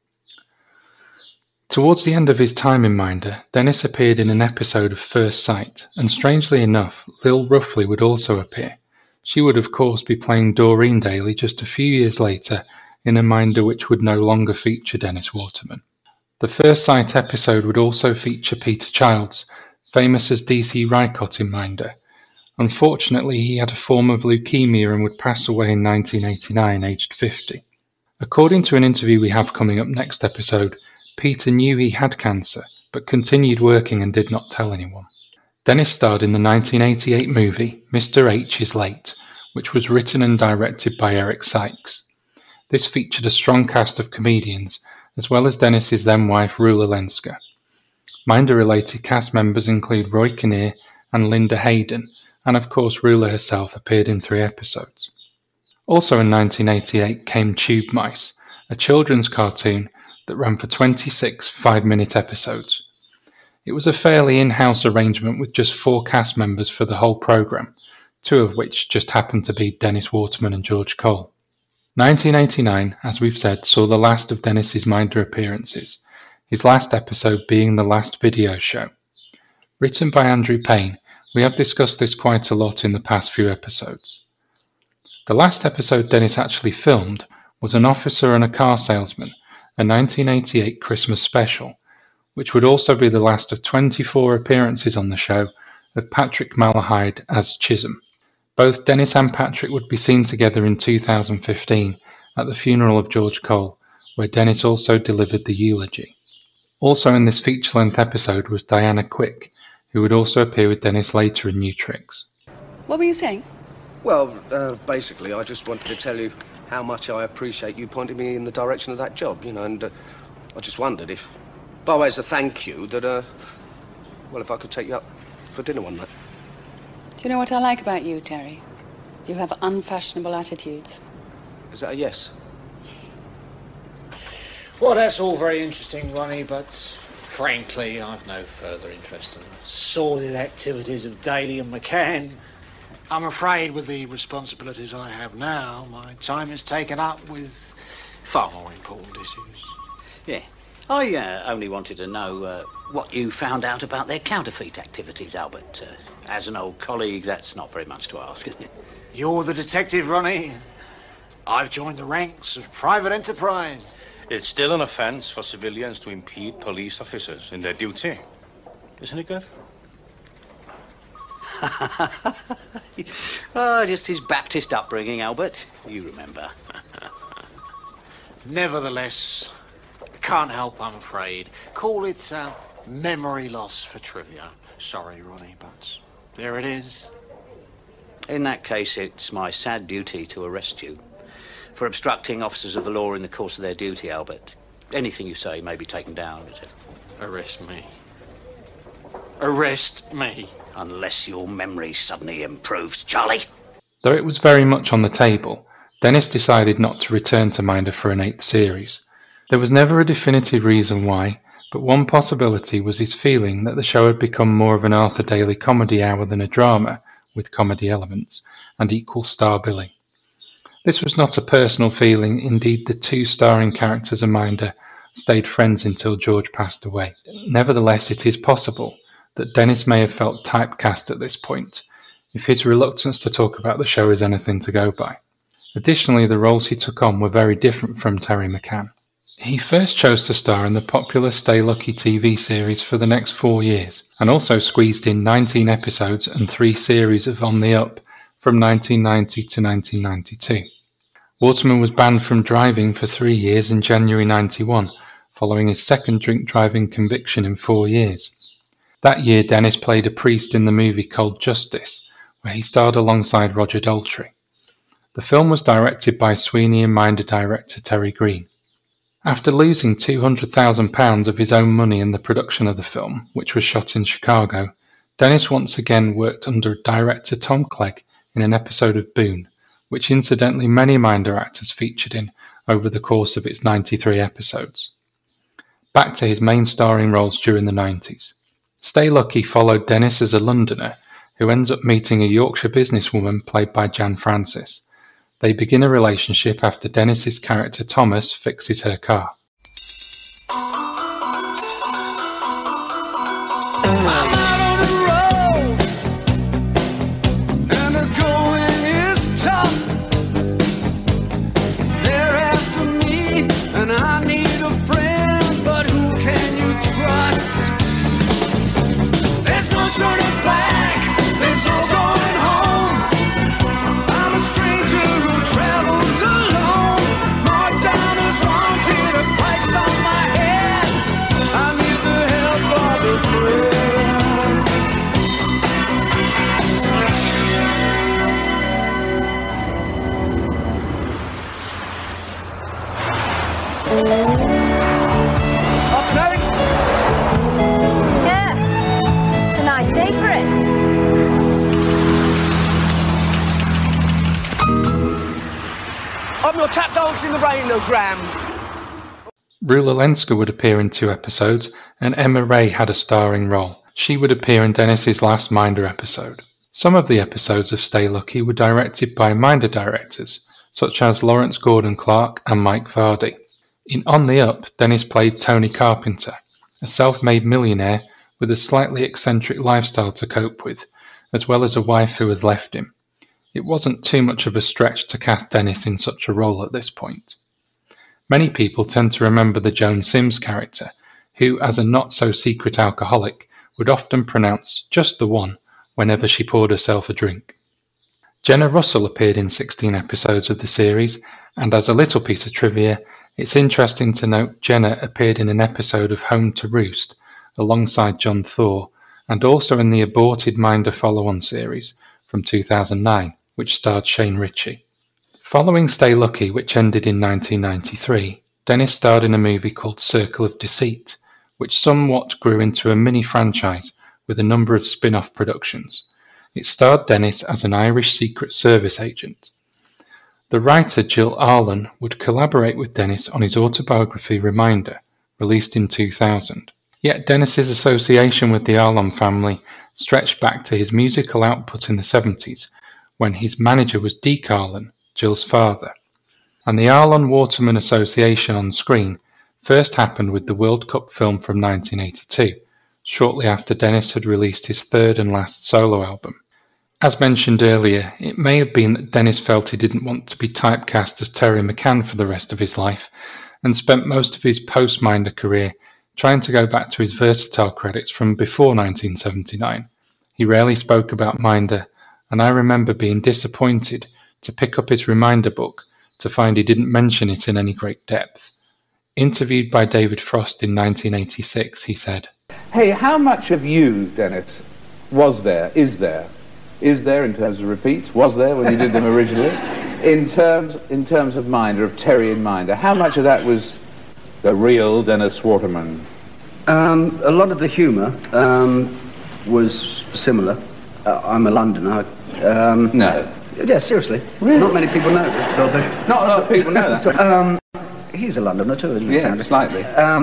Towards the end of his time in Minder, Dennis appeared in an episode of First Sight, and strangely enough, Lil Ruffley would also appear. She would of course be playing Doreen Daly just a few years later in a Minder which would no longer feature Dennis Waterman. The First Sight episode would also feature Peter Childs, famous as DC Rycott in Minder. Unfortunately, he had a form of leukemia and would pass away in 1989, aged 50. According to an interview we have coming up next episode, Peter knew he had cancer, but continued working and did not tell anyone. Dennis starred in the 1988 movie Mr. H is Late, which was written and directed by Eric Sykes. This featured a strong cast of comedians, as well as Dennis's then-wife Rula Lenska. Minder-related cast members include Roy Kinnear and Linda Hayden, and of course Rula herself appeared in 3 episodes. Also in 1988 came Tube Mice, a children's cartoon that ran for 26 5-minute episodes. It was a fairly in-house arrangement with just 4 cast members for the whole programme, 2 of which just happened to be Dennis Waterman and George Cole. 1989, as we've said, saw the last of Dennis's Minder appearances, his last episode being The Last Video Show. Written by Andrew Payne, we have discussed this quite a lot in the past few episodes. The last episode Dennis actually filmed was An Officer and a Car Salesman, a 1988 Christmas special, which would also be the last of 24 appearances on the show of Patrick Malahide as Chisholm. Both Dennis and Patrick would be seen together in 2015 at the funeral of George Cole, where Dennis also delivered the eulogy. Also in this feature-length episode was Diana Quick, who would also appear with Dennis later in New Tricks. What were you saying? Well, basically, I just wanted to tell you how much I appreciate you pointing me in the direction of that job, and I just wondered if, by way as a thank you, that, well, if I could take you up for dinner one night. Do you know what I like about you, Terry? You have unfashionable attitudes. Is that a yes? Well, that's all very interesting, Ronnie, but frankly, I've no further interest in the sordid activities of Daly and McCann. I'm afraid with the responsibilities I have now, my time is taken up with far more important issues. Yeah. I only wanted to know what you found out about their counterfeit activities, Albert. As an old colleague, that's not very much to ask. You're the detective, Ronnie. I've joined the ranks of private enterprise. It's still an offence for civilians to impede police officers in their duty. Isn't it, Gov? Oh, just his Baptist upbringing, Albert. You remember. Nevertheless, can't help, I'm afraid. Call it memory loss for trivia. Sorry, Ronnie, but there it is. In that case, it's my sad duty to arrest you for obstructing officers of the law in the course of their duty, Albert. Anything you say may be taken down, etc. Arrest me. Arrest me. Unless your memory suddenly improves, Charlie. Though it was very much on the table, Dennis decided not to return to Minder for an 8th series. There was never a definitive reason why, but one possibility was his feeling that the show had become more of an Arthur Daly comedy hour than a drama, with comedy elements, and equal star billing. This was not a personal feeling, indeed the 2 starring characters of Minder stayed friends until George passed away. Nevertheless, it is possible that Dennis may have felt typecast at this point, if his reluctance to talk about the show is anything to go by. Additionally, the roles he took on were very different from Terry McCann. He first chose to star in the popular Stay Lucky TV series for the next 4 years, and also squeezed in 19 episodes and 3 series of On the Up from 1990 to 1992. Waterman was banned from driving for 3 years in January 91, following his second drink driving conviction in 4 years. That year, Dennis played a priest in the movie Cold Justice, where he starred alongside Roger Daltrey. The film was directed by Sweeney and Minder director Terry Green. After losing £200,000 of his own money in the production of the film, which was shot in Chicago, Dennis once again worked under director Tom Clegg in an episode of Boone, which incidentally many Minder actors featured in over the course of its 93 episodes. Back to his main starring roles during the 90s. Stay Lucky followed Dennis as a Londoner who ends up meeting a Yorkshire businesswoman played by Jan Francis. They begin a relationship after Dennis's character Thomas fixes her car. I'm a stranger who travels alone. More downers wanted a I'm your tap dance in the rain, Lou Graham. Rula Lenska would appear in 2 episodes, and Emma Ray had a starring role. She would appear in Dennis's last Minder episode. Some of the episodes of Stay Lucky were directed by Minder directors, such as Lawrence Gordon Clark and Mike Vardy. In On the Up, Dennis played Tony Carpenter, a self-made millionaire with a slightly eccentric lifestyle to cope with, as well as a wife who had left him. It wasn't too much of a stretch to cast Dennis in such a role at this point. Many people tend to remember the Joan Sims character, who, as a not-so-secret alcoholic, would often pronounce just the one whenever she poured herself a drink. Jenna Russell appeared in 16 episodes of the series, and as a little piece of trivia, it's interesting to note Jenna appeared in an episode of Home to Roost, alongside John Thor, and also in the aborted Minder follow-on series from 2009, which starred Shane Ritchie. Following Stay Lucky, which ended in 1993, Dennis starred in a movie called Circle of Deceit, which somewhat grew into a mini-franchise with a number of spin-off productions. It starred Dennis as an Irish Secret Service agent. The writer Jill Arlen would collaborate with Dennis on his autobiography Reminder, released in 2000. Yet Dennis's association with the Arlen family stretched back to his musical output in the 70s, when his manager was Deke Arlen, Jill's father. And the Arlen-Waterman association on screen first happened with the World Cup film from 1982, shortly after Dennis had released his third and last solo album. As mentioned earlier, it may have been that Dennis felt he didn't want to be typecast as Terry McCann for the rest of his life, and spent most of his post-Minder career trying to go back to his versatile credits from before 1979. He rarely spoke about Minder, and I remember being disappointed to pick up his Reminder book to find he didn't mention it in any great depth. Interviewed by David Frost in 1986, he said, "Hey, how much of you, Dennis, is there in terms of repeats? Was there when you did them originally? In terms of Minder, of Terry and Minder, how much of that was the real Dennis Waterman?" A lot of the humour was similar. I'm a Londoner. No. Yeah, seriously. Really? Not many people know this, Bill, but... Not a lot of people know that. So, he's a Londoner too, isn't he? Yeah, slightly.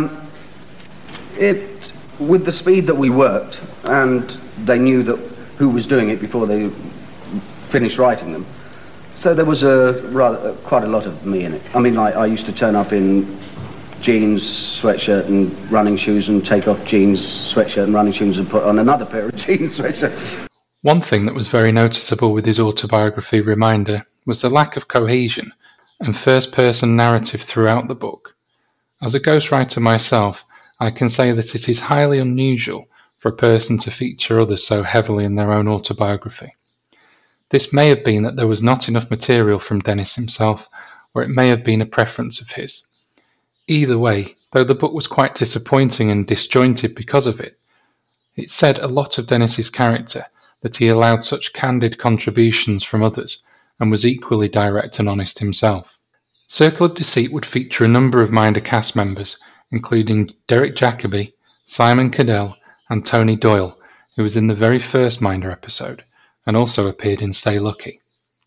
With the speed that we worked, and they knew that who was doing it before they finished writing them, so there was quite a lot of me in it. I mean, I used to turn up in jeans, sweatshirt and running shoes, and take off jeans, sweatshirt and running shoes and put on another pair of jeans, sweatshirt. One thing that was very noticeable with his autobiography Reminder was the lack of cohesion and first-person narrative throughout the book. As a ghostwriter myself, I can say that it is highly unusual for a person to feature others so heavily in their own autobiography. This may have been that there was not enough material from Dennis himself, or it may have been a preference of his. Either way, though the book was quite disappointing and disjointed because of it, it said a lot of Dennis's character that he allowed such candid contributions from others and was equally direct and honest himself. Circle of Deceit would feature a number of Minder cast members, including Derek Jacobi, Simon Cadell and Tony Doyle, who was in the very first Minder episode, and also appeared in Stay Lucky.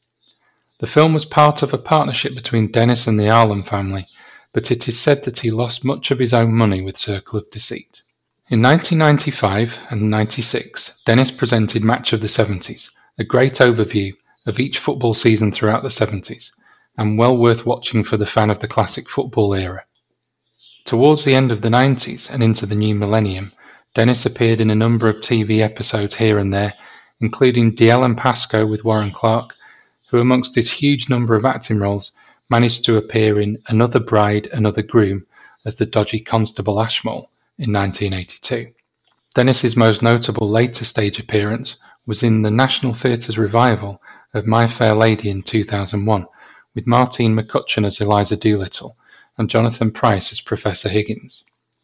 The film was part of a partnership between Dennis and the Arlen family, but it is said that he lost much of his own money with Circle of Deceit. In 1995 and 96, Dennis presented Match of the 70s, a great overview of each football season throughout the 70s, and well worth watching for the fan of the classic football era. Towards the end of the 90s and into the new millennium, Dennis appeared in a number of TV episodes here and there, including DL and Pasco with Warren Clark, who amongst his huge number of acting roles managed to appear in Another Bride, Another Groom as the dodgy Constable Ashmole in 1982. Dennis's most notable later stage appearance was in the National Theatre's revival of My Fair Lady in 2001, with Martine McCutcheon as Eliza Doolittle and Jonathan Pryce as Professor Higgins.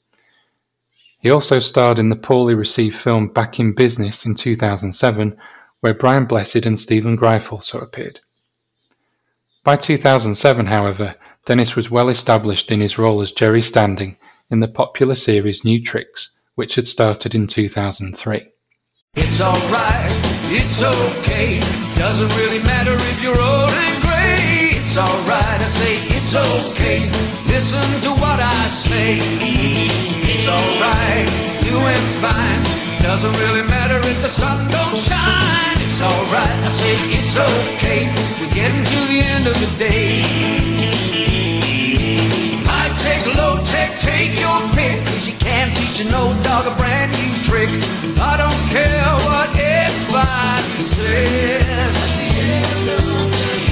He also starred in the poorly received film Back in Business in 2007, where Brian Blessed and Stephen Greif also appeared. By 2007, however, Dennis was well established in his role as Jerry Standing in the popular series New Tricks, which had started in 2003. It's alright, it's okay, doesn't really matter if you're old and grey. It's alright, I say it's okay. Listen to what I say. It's alright, doing fine. Doesn't really matter if the sun don't shine. It's alright, I say it's okay. We're getting to the end of the day. High tech, low tech, take your pick. 'Cause you can't teach an old dog a brand new trick. I don't care what anybody says. At the end of the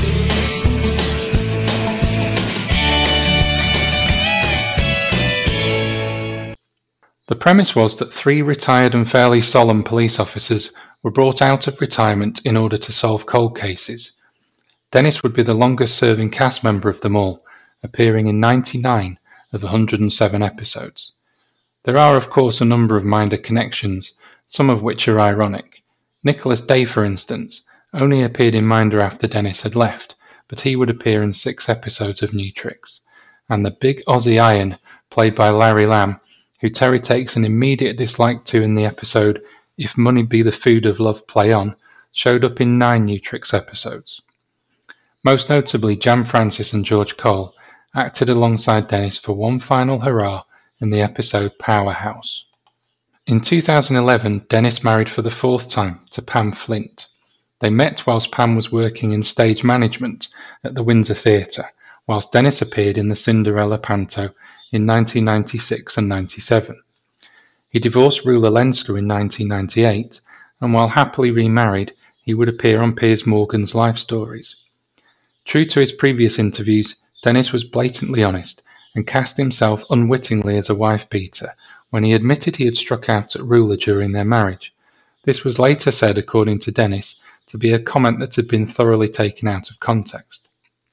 The premise was that 3 retired and fairly solemn police officers were brought out of retirement in order to solve cold cases. Dennis would be the longest serving cast member of them all, appearing in 99 of 107 episodes. There are of course a number of Minder connections, some of which are ironic. Nicholas Day, for instance, only appeared in Minder after Dennis had left, but he would appear in 6 episodes of New Tricks. And the big Aussie Iron, played by Larry Lamb, who Terry takes an immediate dislike to in the episode If Money Be the Food of Love Play On, showed up in 9 New Tricks episodes. Most notably, Jan Francis and George Cole acted alongside Dennis for one final hurrah in the episode Powerhouse. In 2011, Dennis married for the 4th time to Pam Flint. They met whilst Pam was working in stage management at the Windsor Theatre, whilst Dennis appeared in the Cinderella panto in 1996 and 97. He divorced Rula Lenska in 1998, and while happily remarried, he would appear on Piers Morgan's Life Stories. True to his previous interviews, Dennis was blatantly honest and cast himself unwittingly as a wife-beater when he admitted he had struck out at Rula during their marriage. This was later said, according to Dennis, to be a comment that had been thoroughly taken out of context.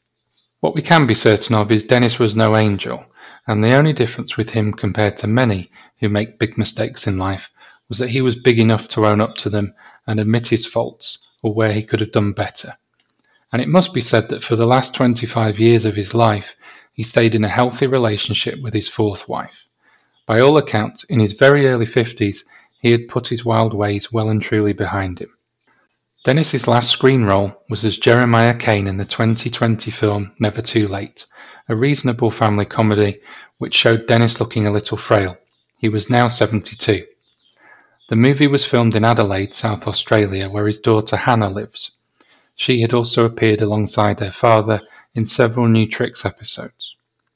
What we can be certain of is Dennis was no angel, and the only difference with him compared to many who make big mistakes in life was that he was big enough to own up to them and admit his faults or where he could have done better. And it must be said that for the last 25 years of his life, he stayed in a healthy relationship with his 4th wife. By all accounts, in his very early 50s, he had put his wild ways well and truly behind him. Dennis's last screen role was as Jeremiah Kane in the 2020 film Never Too Late, a reasonable family comedy which showed Dennis looking a little frail. He was now 72. The movie was filmed in Adelaide, South Australia, where his daughter Hannah lives. She had also appeared alongside her father in several New Tricks episodes.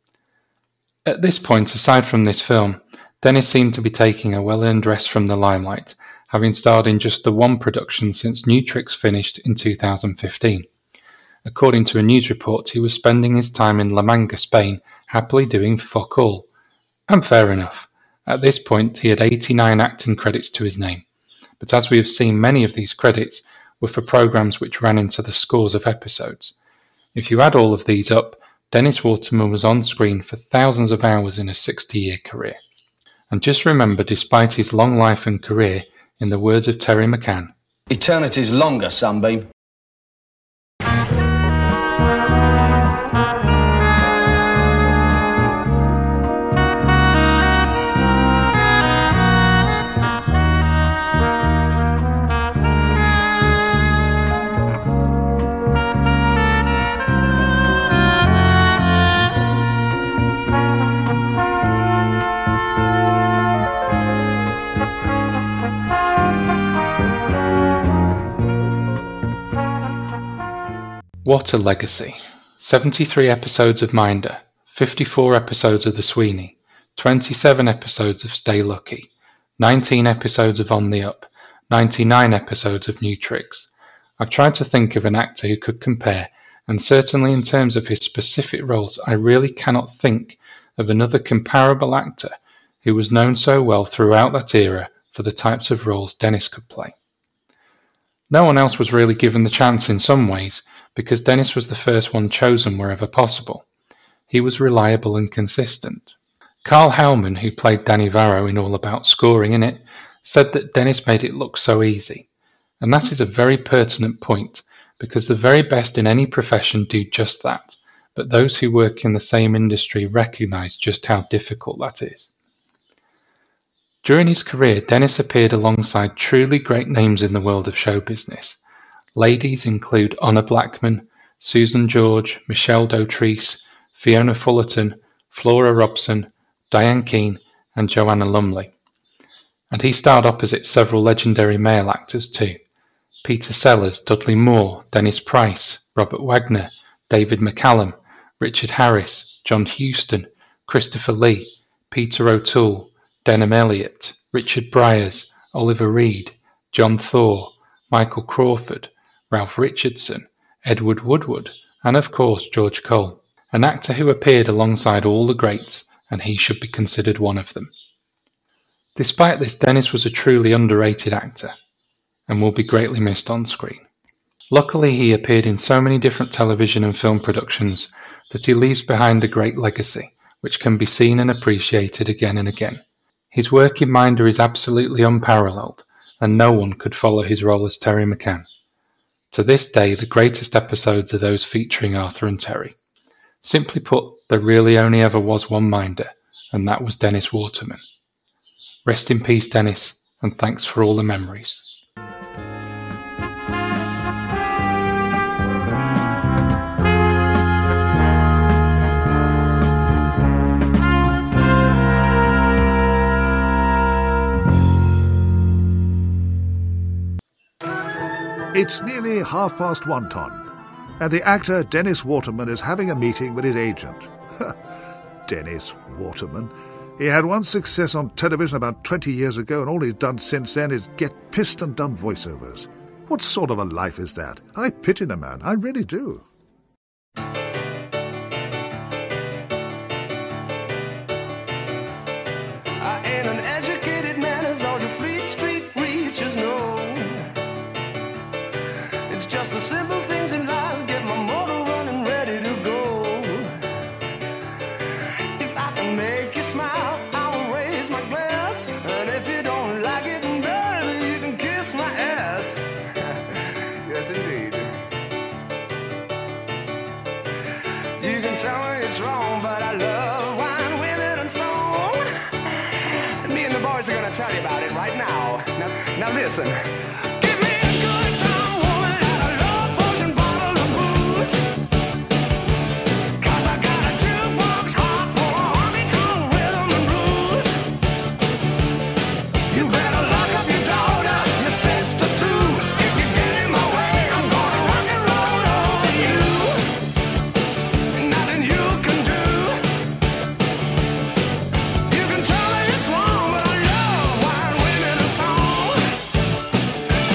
At this point, aside from this film, Dennis seemed to be taking a well-earned rest from the limelight, having starred in just the one production since New Tricks finished in 2015. According to a news report, he was spending his time in La Manga, Spain, happily doing fuck all. And fair enough. At this point, he had 89 acting credits to his name. But as we have seen, many of these credits were for programs which ran into the scores of episodes. If you add all of these up, Dennis Waterman was on screen for thousands of hours in a 60-year career. And just remember, despite his long life and career, in the words of Terry McCann, eternity's longer, Sunbeam. What a legacy. 73 episodes of Minder, 54 episodes of The Sweeney, 27 episodes of Stay Lucky, 19 episodes of On the Up, 99 episodes of New Tricks. I've tried to think of an actor who could compare, and certainly in terms of his specific roles, I really cannot think of another comparable actor who was known so well throughout that era for the types of roles Dennis could play. No one else was really given the chance in some ways, because Dennis was the first one chosen wherever possible. He was reliable and consistent. Carl Howman, who played Danny Varro in All About Scoring in it, said that Dennis made it look so easy. And that is a very pertinent point, because the very best in any profession do just that, but those who work in the same industry recognise just how difficult that is. During his career, Dennis appeared alongside truly great names in the world of show business. Ladies include Honor Blackman, Susan George, Michelle Dotrice, Fiona Fullerton, Flora Robson, Diane Keane and Joanna Lumley. And he starred opposite several legendary male actors too. Peter Sellers, Dudley Moore, Dennis Price, Robert Wagner, David McCallum, Richard Harris, John Huston, Christopher Lee, Peter O'Toole, Denham Elliott, Richard Bryars, Oliver Reed, John Thor, Michael Crawford, Ralph Richardson, Edward Woodward, and of course George Cole, an actor who appeared alongside all the greats, and he should be considered one of them. Despite this, Dennis was a truly underrated actor, and will be greatly missed on screen. Luckily, he appeared in so many different television and film productions that he leaves behind a great legacy, which can be seen and appreciated again and again. His work in Minder is absolutely unparalleled, and no one could follow his role as Terry McCann. To this day, the greatest episodes are those featuring Arthur and Terry. Simply put, there really only ever was one Minder, and that was Dennis Waterman. Rest in peace, Dennis, and thanks for all the memories. It's nearly 1:30 Ton, and the actor Dennis Waterman is having a meeting with his agent. Dennis Waterman. He had one success on television about 20 years ago, and all he's done since then is get pissed and done voiceovers. What sort of a life is that? I pity the man, I really do. I ain't an educated man, as all your Fleet Street preachers know. It's just the simple things in life, get my motor running ready to go. If I can make you smile, I will raise my glass. And if you don't like it, baby, you can kiss my ass. Yes, indeed. You can tell me it's wrong, but I love wine, women, and song. And me and the boys are gonna tell you about it right now. Now listen. Give me a good time, woman, and a love potion bottle of booze. 'Cause I got a jukebox heart for a honky-tonk rhythm and blues. You better lock up your daughter, your sister too. If you get in my way, I'm gonna rock and roll over you. Nothing you can do. You can tell me it's wrong, but I love wine, women, and song.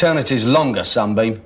Eternity's longer, Sunbeam.